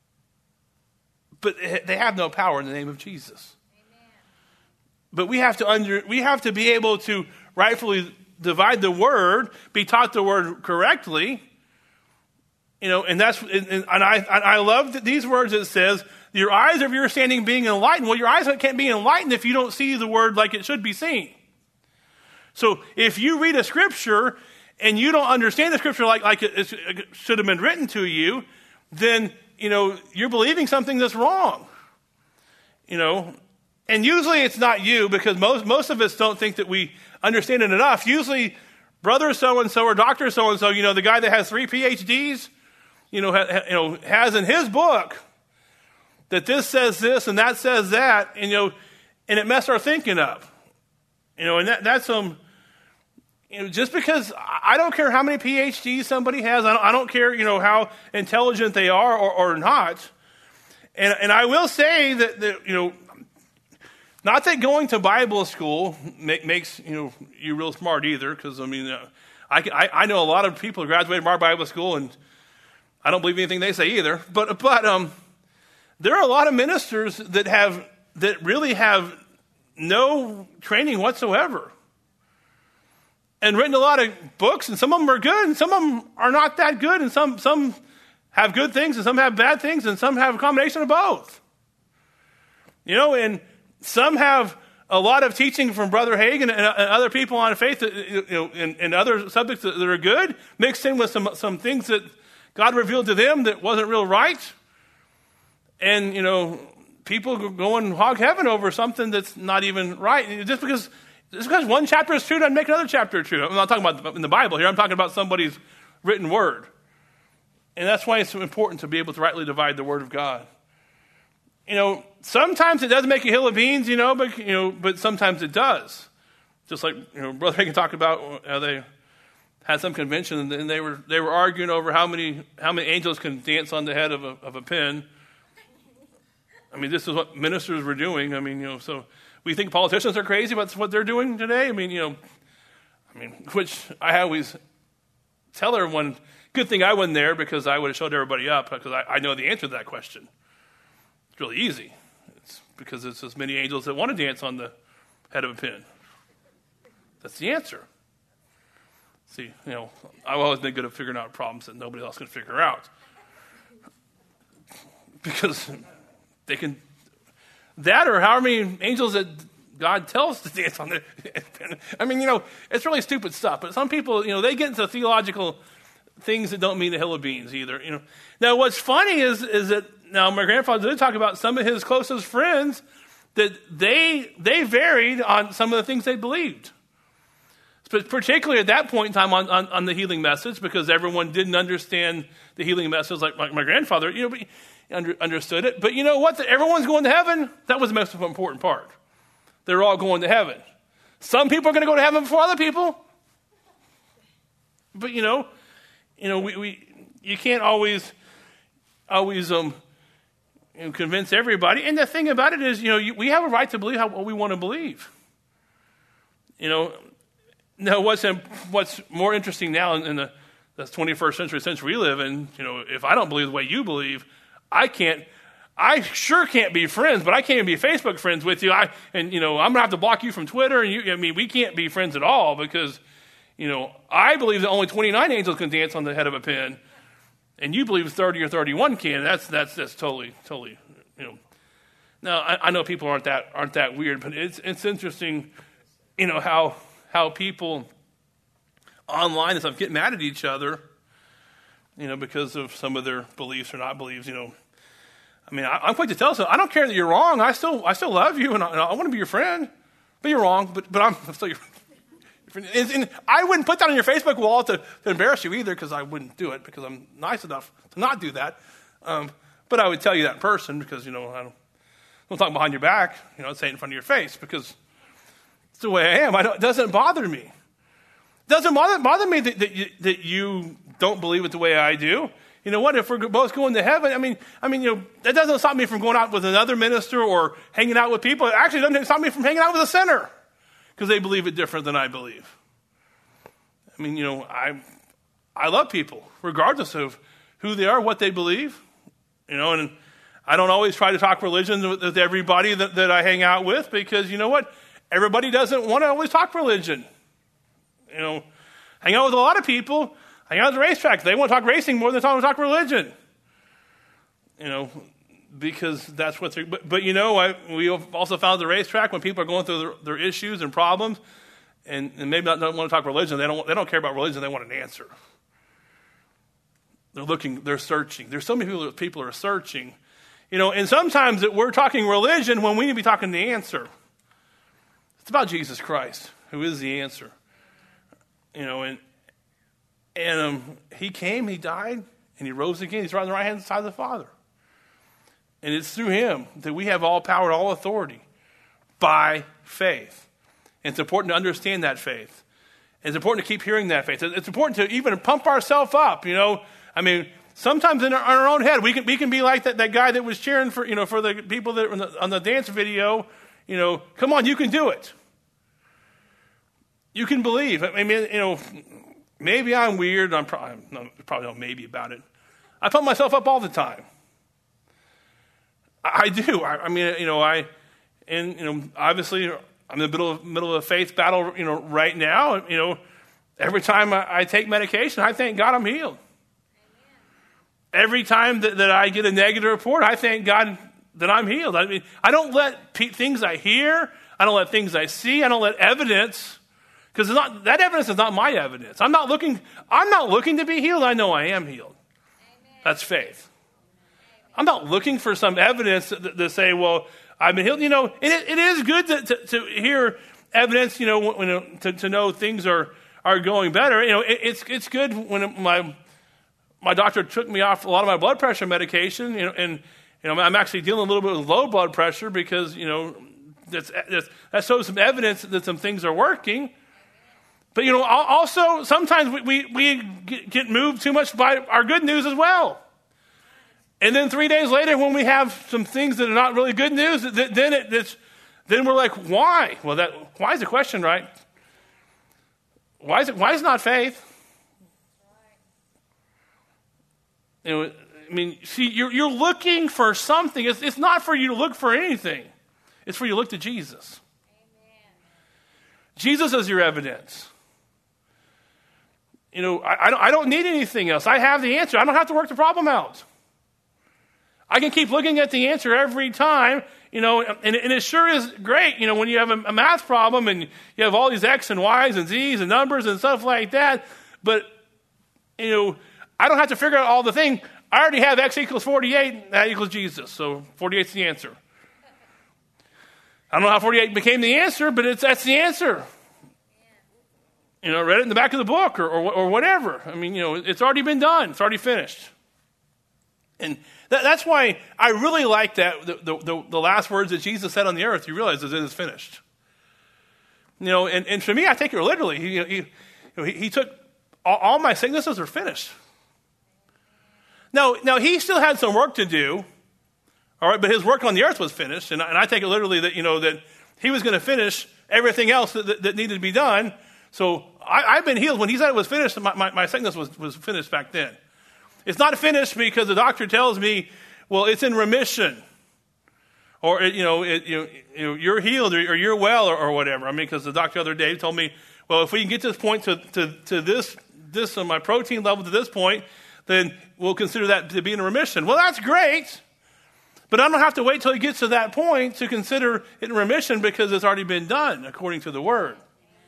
But they have no power in the name of Jesus. Amen. But we have to under we have to be able to rightfully divide the word, be taught the word correctly. You know, and that's and, and I and I love that these words. It says, "Your eyes of your understanding being enlightened." Well, your eyes can't be enlightened if you don't see the word like it should be seen. So, if you read a scripture and you don't understand the scripture like like it, it should have been written to you, then you know, you're believing something that's wrong. You know, and usually it's not you, because most most of us don't think that we understand it enough. Usually, brother so-and-so or doctor so-and-so, you know, the guy that has three P H Ds, you know, ha, you know, has in his book that this says this and that says that, and, you know, and it messed our thinking up. You know, and that, that's um, you know, just because I don't care how many P H Ds somebody has, I don't, I don't care, you know, how intelligent they are or, or not. And and I will say that, that, you know, not that going to Bible school make, makes, you know, you real smart either, because, I mean, uh, I, I I know a lot of people who graduated from our Bible school, and I don't believe anything they say either. But but um, there are a lot of ministers that have that really have no training whatsoever. and written a lot of books, and some of them are good, and some of them are not that good, and some some have good things, and some have bad things, and some have a combination of both. You know, and some have a lot of teaching from Brother Hagin and, and other people on faith, that, you know, and, and other subjects that, that are good, mixed in with some some things that God revealed to them that wasn't real right. And, you know, people go and hog heaven over something that's not even right. Just because just because one chapter is true doesn't make another chapter true. I'm not talking about in the Bible here. I'm talking about somebody's written word. And that's why it's so important to be able to rightly divide the word of God. You know, sometimes it does make a hill of beans, you know, but, you know, but sometimes it does. Just like, you know, Brother Hagin talked about how they had some convention and they were they were arguing over how many how many angels can dance on the head of a of a pin. I mean, this is what ministers were doing. I mean, you know, so we think politicians are crazy, but that's what they're doing today. I mean, you know, I mean, which I always tell everyone, good thing I wasn't there because I would have showed everybody up because I, I know the answer to that question. It's really easy. It's because it's as many angels that want to dance on the head of a pin. That's the answer. See, you know, I've always been good at figuring out problems that nobody else can figure out. Because they can, that or how many angels that God tells to dance on the pin. I mean, you know, it's really stupid stuff. But some people, you know, they get into theological things that don't mean a hill of beans either. You know. Now, what's funny is is that now my grandfather did talk about some of his closest friends that they they varied on some of the things they believed. But particularly at that point in time on, on, on the healing message, because everyone didn't understand the healing message like my, my grandfather, you know, under, understood it. But you know what? Everyone's going to heaven. That was the most important part. They're all going to heaven. Some people are going to go to heaven before other people. But you know, you know, we, we you can't always always um you know, convince everybody. And the thing about it is, you know, you, we have a right to believe how, what we want to believe. You know. Now, what's what's more interesting now in the, the twenty-first century, century we live in, you know, if I don't believe the way you believe, I can't, I sure can't be friends, but I can't be Facebook friends with you. I and you know, I'm gonna have to block you from Twitter, and you, I mean, we can't be friends at all because, you know, I believe that only twenty-nine angels can dance on the head of a pin, and you believe thirty or thirty-one can. That's that's that's totally totally, you know. Now, I, I know people aren't that aren't that weird, but it's it's interesting, you know, how. How people online and stuff get mad at each other, you know, because of some of their beliefs or not beliefs. You know, I mean, I, I'm quick to tell you, I don't care that you're wrong. I still, I still love you, and I, and I want to be your friend. But you're wrong. But, but I'm, I'm still your friend. And, and I wouldn't put that on your Facebook wall to, to embarrass you either, because I wouldn't do it because I'm nice enough to not do that. Um, but I would tell you that in person because you know I don't, I don't talk behind your back. You know, I'd say it in front of your face because. It's the way I am. I don't, it doesn't bother me. It doesn't bother, bother me that, that, you, that you don't believe it the way I do. You know what? If we're both going to heaven, I mean, I mean, you know, that doesn't stop me from going out with another minister or hanging out with people. It actually doesn't stop me from hanging out with a sinner because they believe it different than I believe. I mean, you know, I I love people regardless of who they are, what they believe. You know, and I don't always try to talk religion with, with everybody that, that I hang out with because you know what? Everybody doesn't want to always talk religion. You know, hang out with a lot of people, hang out at the racetrack. They want to talk racing more than they want to talk religion. You know, because that's what they're, but, but you know, I, we also found the racetrack when people are going through their, their issues and problems and, and maybe not don't want to talk religion. They don't, they don't care about religion. They want an answer. They're looking, they're searching. There's so many people, people are searching, you know, and sometimes that we're talking religion when we need to be talking the answer. It's about Jesus Christ, who is the answer. You know, and and um, he came, he died, and he rose again. He's right on the right-hand side of the Father. And it's through him that we have all power and all authority by faith. And it's important to understand that faith. And it's important to keep hearing that faith. It's important to even pump ourselves up, you know. I mean, sometimes in our, in our own head, we can we can be like that, that guy that was cheering for, you know, for the people that on the, on the dance video, you know, come on, you can do it. You can believe. I mean, you know, maybe I'm weird. I'm probably, no, probably not maybe about it. I pump myself up all the time. I, I do. I, I mean, you know, I, and, you know, obviously I'm in the middle of, middle of a faith battle, you know, right now. You know, Every time I, I take medication, I thank God I'm healed. Every time that, that I get a negative report, I thank God that I'm healed. I mean, I don't let pe- things I hear, I don't let things I see, I don't let evidence, because not that evidence is not my evidence. I'm not looking. I'm not looking to be healed. I know I am healed. Amen. That's faith. Amen. I'm not looking for some evidence to, to say, well, I've been healed. You know, it, it is good to, to, to hear evidence. You know, when, to, to know things are are going better. You know, it, it's it's good when my my doctor took me off a lot of my blood pressure medication. You know, and you know, I'm actually dealing a little bit with low blood pressure because you know that's, that's, that shows some evidence that some things are working. But, you know, also sometimes we, we, we get moved too much by our good news as well. And then three days later when we have some things that are not really good news, then it, it's, then we're like, why? Well, that why is the question, right? Why is it? Why is it not faith? You know, I mean, see, you're, you're looking for something. It's, it's not for you to look for anything. It's for you to look to Jesus. Amen. Jesus is your evidence. You know, I, I, don't, I don't need anything else. I have the answer. I don't have to work the problem out. I can keep looking at the answer every time, you know, and, and it sure is great, you know, when you have a, a math problem and you have all these X and Y's and Z's and numbers and stuff like that. But, you know, I don't have to figure out all the thing. I already have X equals forty-eight. That equals Jesus. So forty-eight is the answer. I don't know how forty-eight became the answer, but it's that's the answer. You know, read it in the back of the book or, or, or whatever. I mean, you know, it's already been done. It's already finished. And that, that's why I really like that, the, the, the last words that Jesus said on the earth, you realize that it is finished. You know, and, and for me, I take it literally. He, he, you know, he, he took, all, all my sicknesses are finished. Now, now, he still had some work to do, all right, but his work on the earth was finished. And, and I take it literally that, you know, that he was going to finish everything else that, that, that needed to be done. So I, I've been healed. When he said it was finished, my, my, my sickness was, was finished back then. It's not finished because the doctor tells me, well, it's in remission. Or, you know, it, you know you're healed or, or you're well or, or whatever. I mean, because the doctor the other day told me, well, if we can get this point to, to, to this, this on my protein level to this point, then we'll consider that to be in remission. Well, that's great. But I don't have to wait till it gets to that point to consider it in remission because it's already been done according to the word.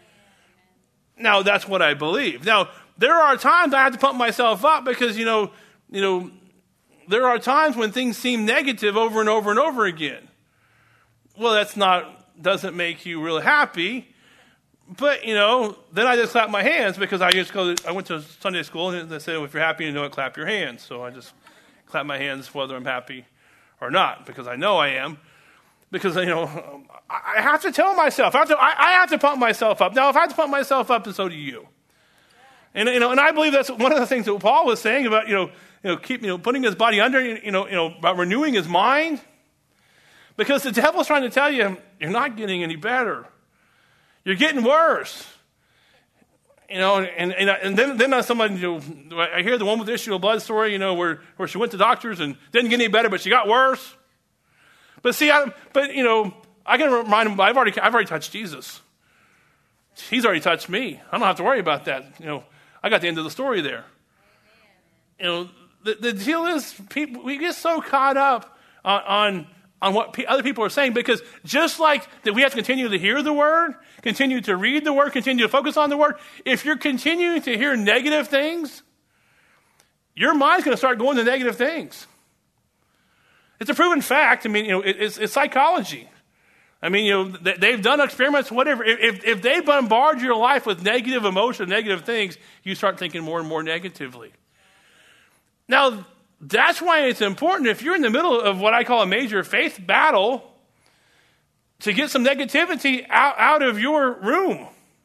Now, that's what I believe. Now, there are times I have to pump myself up because, you know, you know, there are times when things seem negative over and over and over again. Well, that's not, doesn't make you really happy. But, you know, then I just clap my hands because I just go, I went to Sunday school and they said, well, if you're happy, you know it, clap your hands. So I just clap my hands whether I'm happy or not because I know I am. Because, you know, I have to tell myself, I have to, I, I have to pump myself up. Now, if I have to pump myself up, then so do you. And, you know, and I believe that's one of the things that Paul was saying about, you know, you know, keep, you know, putting his body under, you know, you know, about renewing his mind. Because the devil's trying to tell you, you're not getting any better. You're getting worse. You know, and and, and then then someone, you know, I hear the one with the issue of blood story, you know, where, where she went to doctors and didn't get any better, but she got worse. But see, I, but you know, I can remind him. I've already, I've already touched Jesus. He's already touched me. I don't have to worry about that. You know, I got the end of the story there. You know, the, the deal is, people, we get so caught up on on, on what pe- other people are saying because just like that, we have to continue to hear the word, continue to read the word, continue to focus on the word. If you're continuing to hear negative things, your mind's going to start going to negative things. It's a proven fact. I mean, you know, it, it's, it's psychology. I mean, you know, they've done experiments, whatever. If, if they bombard your life with negative emotion, negative things, you start thinking more and more negatively. Now, that's why it's important if you're in the middle of what I call a major faith battle to get some negativity out, out of your room.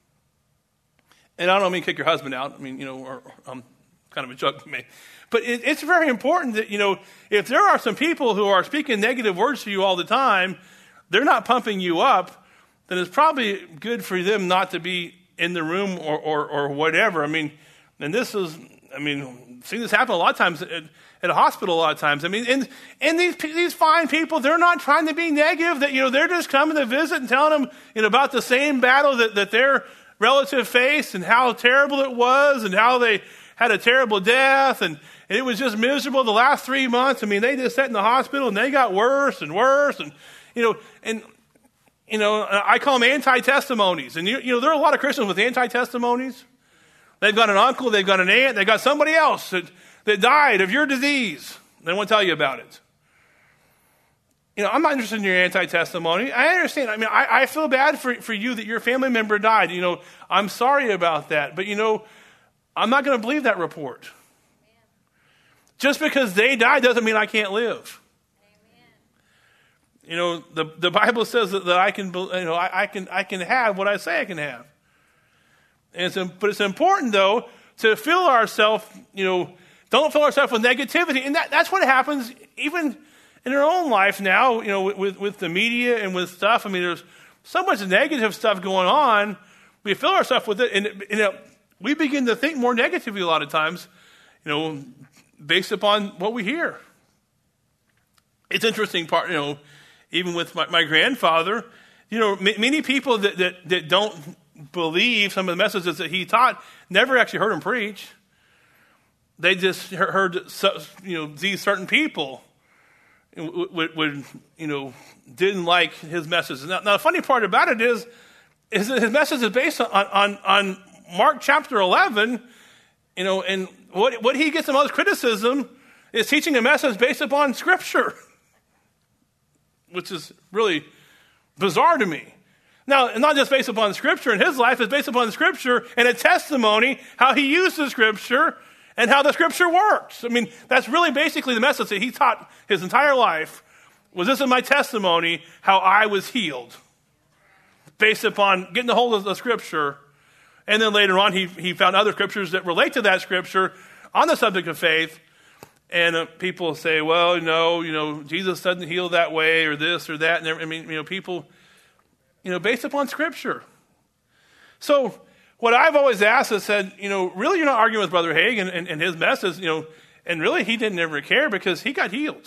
And I don't mean kick your husband out. I mean, you know, or, um, kind of a joke to me. But it, it's very important that, you know, if there are some people who are speaking negative words to you all the time, they're not pumping you up, then it's probably good for them not to be in the room or, or, or whatever. I mean, and this is, I mean, seeing this happen a lot of times at, at a hospital a lot of times. I mean, and, and these these fine people, they're not trying to be negative. That, you know, they're just coming to visit and telling them, you know, about the same battle that, that they're relative faced and how terrible it was and how they had a terrible death and, and it was just miserable the last three months. I mean, they just sat in the hospital and they got worse and worse. And, you know, and, you know, I call them anti-testimonies. And, you, you know, there are a lot of Christians with anti-testimonies. They've got an uncle, they've got an aunt, they've got somebody else that, that died of your disease. They won't tell you about it. You know, I'm not interested in your anti-testimony. I understand. I mean, I, I feel bad for, for you that your family member died. You know, I'm sorry about that. But, you know, I'm not going to believe that report. Amen. Just because they died doesn't mean I can't live. Amen. You know, the, the Bible says that, that I can, you know, I, I can I can have what I say I can have. And it's, but it's important, though, to fill ourselves, you know, don't fill ourselves with negativity. And that, that's what happens even in our own life now, you know, with, with the media and with stuff. I mean, there's so much negative stuff going on. We fill ourselves with it, and you know, we begin to think more negatively a lot of times, you know, based upon what we hear. It's interesting part, you know, even with my, my grandfather, you know, m- many people that, that, that don't believe some of the messages that he taught never actually heard him preach. They just heard, you know, these certain people Would, would, you know, didn't like his message. Now, now, the funny part about it is, is that his message is based on, on, on Mark chapter eleven, you know, and what, what he gets the most criticism is teaching a message based upon Scripture, which is really bizarre to me. Now, not just based upon Scripture in his life, it's based upon Scripture and a testimony, how he used the Scripture and how the Scripture works. I mean, that's really basically the message that he taught his entire life, was this is my testimony, how I was healed, based upon getting a hold of the Scripture. And then later on, he, he found other Scriptures that relate to that Scripture on the subject of faith. And uh, people say, well, no, you know, Jesus doesn't heal that way or this or that. And I mean, you know, people, you know, based upon Scripture. So what I've always asked is said, you know, really you're not arguing with Brother Hagin and, and his message, you know, and really he didn't ever care because he got healed.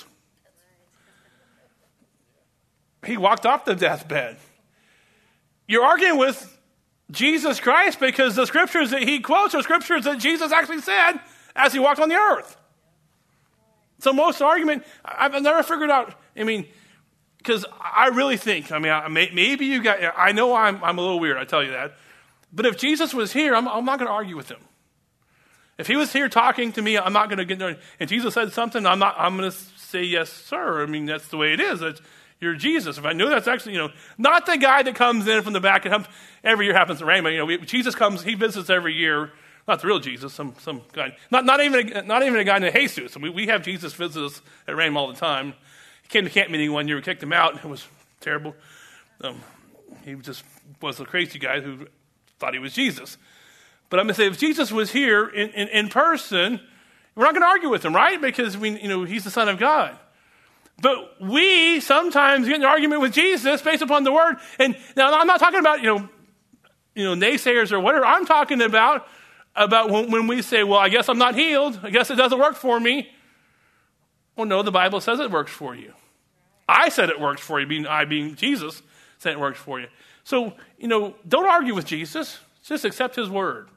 He walked off the deathbed. You're arguing with Jesus Christ because the scriptures that he quotes are scriptures that Jesus actually said as he walked on the earth. So most argument, I've never figured out, I mean, because I really think, I mean, I, maybe you got, I know I'm, I'm a little weird, I tell you that. But if Jesus was here, I'm, I'm not going to argue with him. If he was here talking to me, I'm not going to get there. And Jesus said something, I'm not. I'm going to say yes, sir. I mean, that's the way it is. It's, you're Jesus. If I knew that's actually, you know, not the guy that comes in from the back and comes, every year happens to Rainbow. You know, we, Jesus comes, he visits every year. Not the real Jesus, some some guy. Not not even a, not even a guy named Jesus. We we have Jesus visit us at Rainbow all the time. He came to camp meeting one year. We kicked him out. It was terrible. Um, he just was a crazy guy who thought he was Jesus. But I'm going to say, if Jesus was here in, in, in person, we're not going to argue with him, right? Because we, you know, he's the Son of God. But we sometimes get in an argument with Jesus based upon the Word. And now I'm not talking about, you know, you know, naysayers or whatever. I'm talking about, about when, when we say, well, I guess I'm not healed. I guess it doesn't work for me. Well, no, the Bible says it works for you. I said it works for you, being I being Jesus said it works for you. So, you know, don't argue with Jesus. Just accept his word.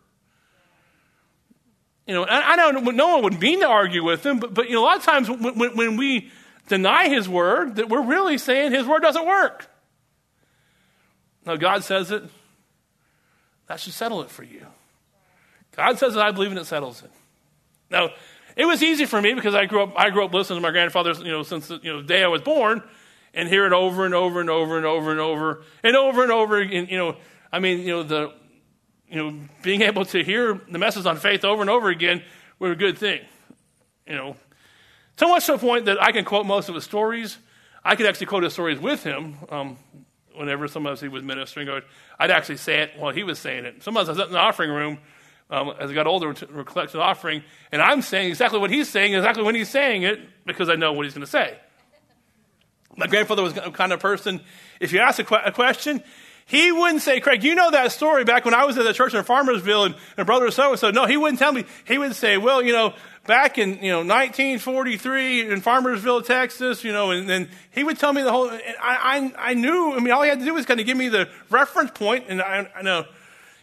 You know, I, I know no one would mean to argue with him, but, but you know, a lot of times when, when, when we deny his word, that we're really saying his word doesn't work. Now, God says it. That should settle it for you. God says it, I believe, and it settles it. Now, it was easy for me because I grew up. I grew up listening to my grandfather, you know, since the, you know the day I was born, and hear it over and over and over and over and over and over and over. And you know, I mean, you know, the you know, being able to hear the message on faith over and over again was a good thing. You know, so much to the point that I can quote most of his stories. I could actually quote his stories with him. Um, whenever sometimes he was ministering, I'd actually say it while he was saying it. Sometimes I was in the offering room. Um, as I got older, to collect the offering, and I'm saying exactly what he's saying, exactly when he's saying it, because I know what he's going to say. My grandfather was the kind of person, if you ask a, qu- a question, he wouldn't say, Craig, you know that story back when I was at the church in Farmersville, and, and brother so-and-so. No, he wouldn't tell me. He would say, well, you know, back in, you know, nineteen forty-three in Farmersville, Texas, you know, and then he would tell me the whole, and I, I, I knew, I mean, all he had to do was kind of give me the reference point, and I, I know.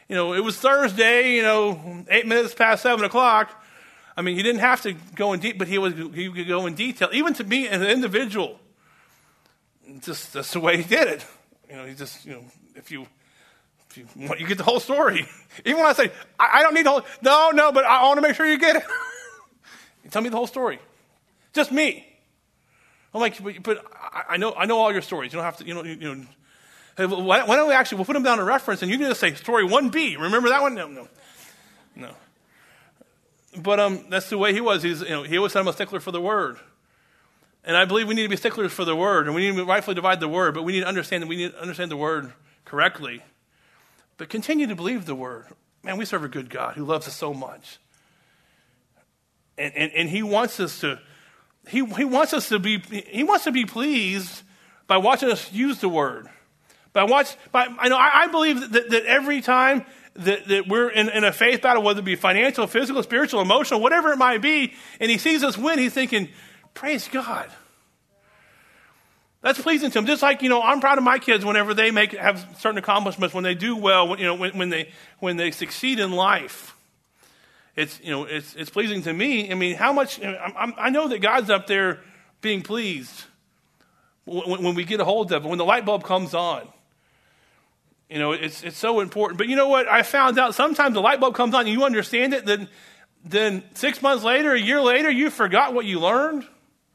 you know, it was Thursday, you know, eight minutes past seven o'clock. I mean, he didn't have to go in deep, but he was he could go in detail. Even to me as an individual, just that's the way he did it. You know, he just, you know, if you if you want, you get the whole story. Even when I say I, I don't need the whole, no, no, but I want to make sure you get it. Tell me the whole story, just me. I'm like, but, but I, I know I know all your stories. You don't have to, you know, you, you know. Hey, why, why don't we actually, we'll put them down in reference, and you can just say story one B. Remember that one? No, no, no. But um, that's the way he was. He's, you know, he always said, I'm a stickler for the word. And I believe we need to be sticklers for the word, and we need to rightfully divide the word, but we need to understand that we need to understand the word correctly. But continue to believe the word. Man, we serve a good God who loves us so much. And and, and he wants us to, he, he wants us to be, he wants to be pleased by watching us use the word. By watch, by, I know, I, I believe that, that every time that, that we're in, in a faith battle, whether it be financial, physical, spiritual, emotional, whatever it might be, and he sees us win, he's thinking, praise God. That's pleasing to him. Just like, you know, I'm proud of my kids whenever they make have certain accomplishments, when they do well, when, you know, when, when they when they succeed in life. It's, you know, it's it's pleasing to me. I mean, how much, you know, I'm, I know that God's up there being pleased when, when we get a hold of it, when the light bulb comes on. You know, it's it's so important. But you know what? I found out sometimes the light bulb comes on and you understand it, then, then six months later, a year later, you forgot what you learned.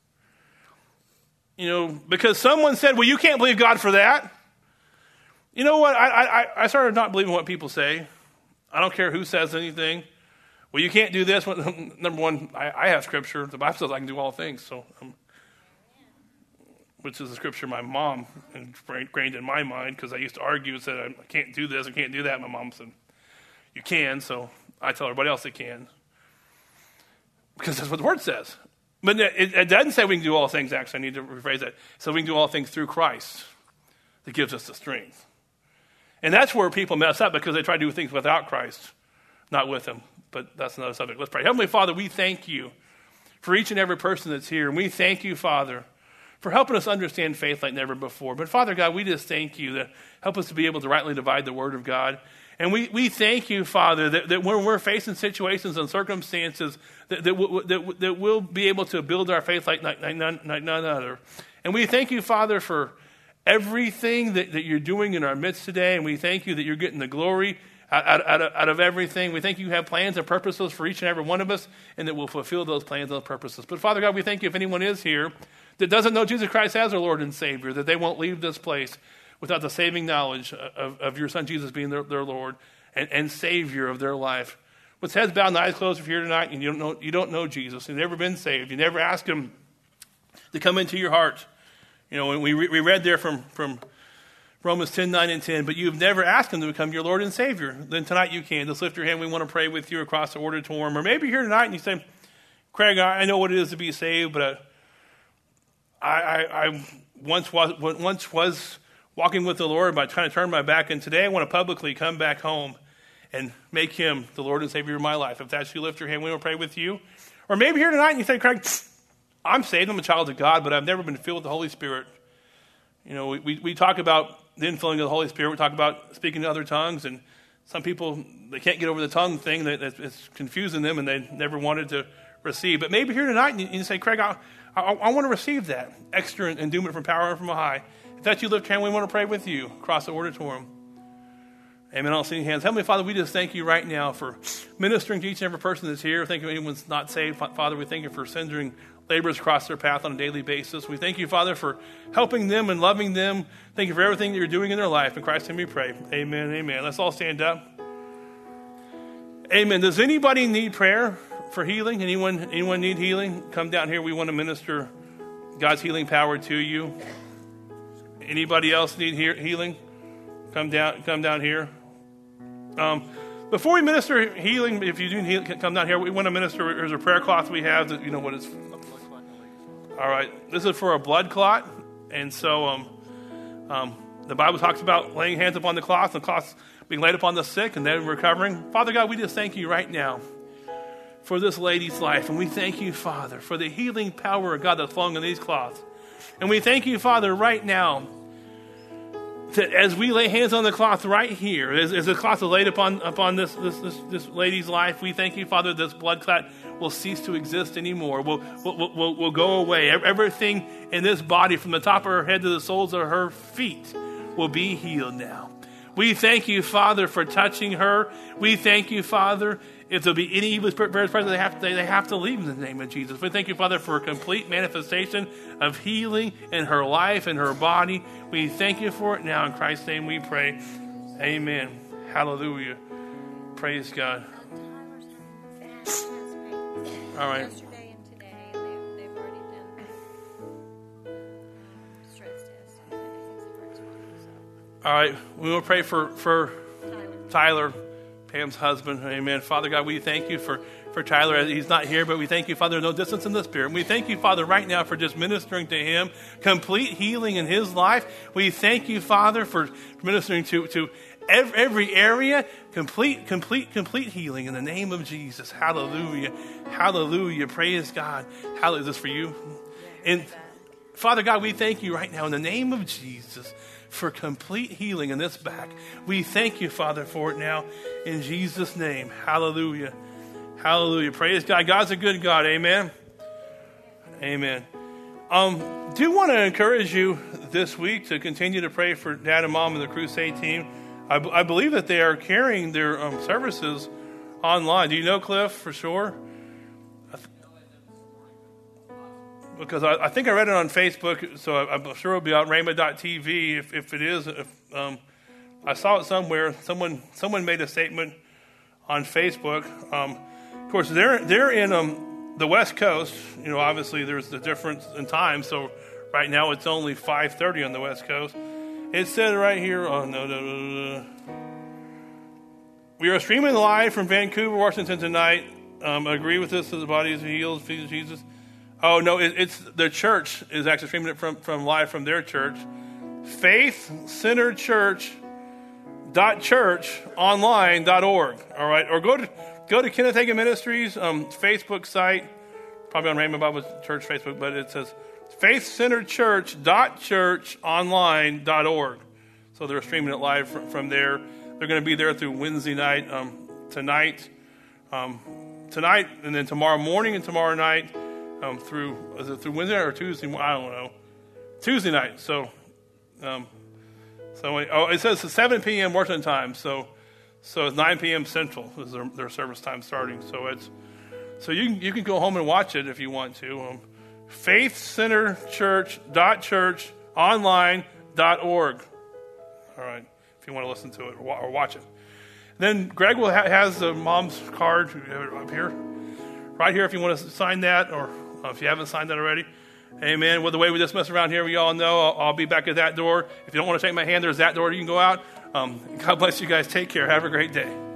You know, because someone said, well, you can't believe God for that. You know what? I, I, I started not believing what people say. I don't care who says anything. Well, you can't do this. Number one, I, I have scripture. The Bible says I can do all things. So, um, which is the scripture my mom ingrained in my mind, because I used to argue and said, I can't do this, I can't do that. My mom said, you can, so I tell everybody else they can. Because that's what the word says. But it, it doesn't say we can do all things, actually. I need to rephrase that. So we can do all things through Christ that gives us the strength. And that's where people mess up, because they try to do things without Christ, not with him. But that's another subject. Let's pray. Heavenly Father, we thank you for each and every person that's here. And we thank you, Father, for helping us understand faith like never before. But Father God, we just thank you that help us to be able to rightly divide the word of God. And we, we thank you, Father, that, that when we're facing situations and circumstances, that, that, w- that, that we'll be able to build our faith like, like, like, none, like none other. And we thank you, Father, for everything that, that you're doing in our midst today. And we thank you that you're getting the glory out, out, out, of, out of everything. We thank you have plans and purposes for each and every one of us, and that we'll fulfill those plans and those purposes. But Father God, we thank you if anyone is here that doesn't know Jesus Christ as their Lord and Savior, that they won't leave this place without the saving knowledge of, of your Son Jesus being their, their Lord and, and Savior of their life. With heads bowed and eyes closed, if you're here tonight and you don't know you don't know Jesus, you've never been saved, you never asked him to come into your heart. You know, we we read there from, from Romans ten, nine, and ten, but you've never asked him to become your Lord and Savior. Then tonight you can. Just lift your hand. We want to pray with you across the auditorium. Or maybe you're here tonight and you say, Craig, I know what it is to be saved, but I, I, I once was once was walking with the Lord, but I kind of turned my back, and today I want to publicly come back home and make him the Lord and Savior of my life. If that's you, lift your hand. We will pray with you. Or maybe here tonight and you say, Craig, I'm saved. I'm a child of God, but I've never been filled with the Holy Spirit. You know, we, we, we talk about the infilling of the Holy Spirit. We talk about speaking in other tongues, and some people, they can't get over the tongue thing. That it's confusing them, and they never wanted to receive. But maybe here tonight and you, and you say, Craig, I, I, I want to receive that extra endowment from power and from high. If that's you, lift your hand. We want to pray with you across the auditorium. Amen. I don't see any hands. Heavenly Father, we just thank you right now for ministering to each and every person that's here. Thank you if anyone's not saved. Father, we thank you for sending laborers across their path on a daily basis. We thank you, Father, for helping them and loving them. Thank you for everything that you're doing in their life. In Christ's name we pray. Amen. Amen. Let's all stand up. Amen. Does anybody need prayer for healing? Anyone, anyone need healing? Come down here. We want to minister God's healing power to you. Anybody else need he- healing? Come down, come down here. Um, before we minister healing, if you do heal, come down here. We want to minister. There's a prayer cloth we have that you know what it's. All right, this is for a blood clot, and so um, um, the Bible talks about laying hands upon the cloth, and the cloth being laid upon the sick, and then recovering. Father God, we just thank you right now for this lady's life, and we thank you, Father, for the healing power of God that's flowing in these cloths, and we thank you, Father, right now that as we lay hands on the cloth right here, as, as the cloth is laid upon upon this, this this this lady's life, we thank you, Father, this blood clot will cease to exist anymore. Will will will will go away. Everything in this body, from the top of her head to the soles of her feet, will be healed now. We thank you, Father, for touching her. We thank you, Father. If there'll be any evil spirits present, they have to, they have to leave in the name of Jesus. We thank you, Father, for a complete manifestation of healing in her life and her body. We thank you for it now. In Christ's name we pray. Amen. Hallelujah. Praise God. All right. Yesterday and today, they, they've already done stress tests. I think it's the first one. So. All right. We will pray for, for Tyler. Tyler, Pam's husband. Amen. Father God, we thank you for, for Tyler. He's not here, but we thank you, Father, no distance in the Spirit. And we thank you, Father, right now for just ministering to him, complete healing in his life. We thank you, Father, for ministering to, to every, every area, complete, complete, complete healing in the name of Jesus. Hallelujah. Hallelujah. Praise God. Hallelujah. Is this for you? And Father God, we thank you right now in the name of Jesus for complete healing in this back. We thank you, Father, for it now in Jesus' name. Hallelujah. Hallelujah. Praise God. God's a good God. Amen. Amen. Um, do want to encourage you this week to continue to pray for Dad and Mom and the Crusade team. I, b- I believe that they are carrying their um, services online. Do you know, Cliff, for sure? Because I, I think I read it on Facebook, so I, I'm sure it'll be on rhema dot t v if, if it is. If, um, I saw it somewhere. Someone someone made a statement on Facebook. Um, of course, they're they're in um, the West Coast. You know, obviously there's the difference in time. So right now it's only five thirty on the West Coast. It said right here. Oh no, no, no, no. We are streaming live from Vancouver, Washington tonight. Um, agree with this? That the body is healed, feed Jesus. Oh, no, it, it's the church is actually streaming it from, from live from their church. Faith Centered Church dot church online dot org. All right. Or go to go to Kenneth Hagin Ministries um, Facebook site, probably on Raymond Bible Church Facebook, but it says Faith Centered Church dot church online dot org. So they're streaming it live from, from there. They're going to be there through Wednesday night, um, tonight, um, tonight, and then tomorrow morning and tomorrow night. Um, through is it through Wednesday or Tuesday? I don't know. Tuesday night. So, um, so oh, it says seven p.m. Washington time. So, so it's nine p.m. Central is their, their service time starting. So it's so you can, you can go home and watch it if you want to. Um, Faith Center Church dot church online dot org. All right, if you want to listen to it or, or watch it. Then Greg will ha- has the mom's card up here, right here if you want to sign that or. Uh, if you haven't signed that already, amen. Well, the way we just mess around here, we all know I'll, I'll be back at that door. If you don't want to take my hand, there's that door you can go out. Um, God bless you guys. Take care. Have a great day.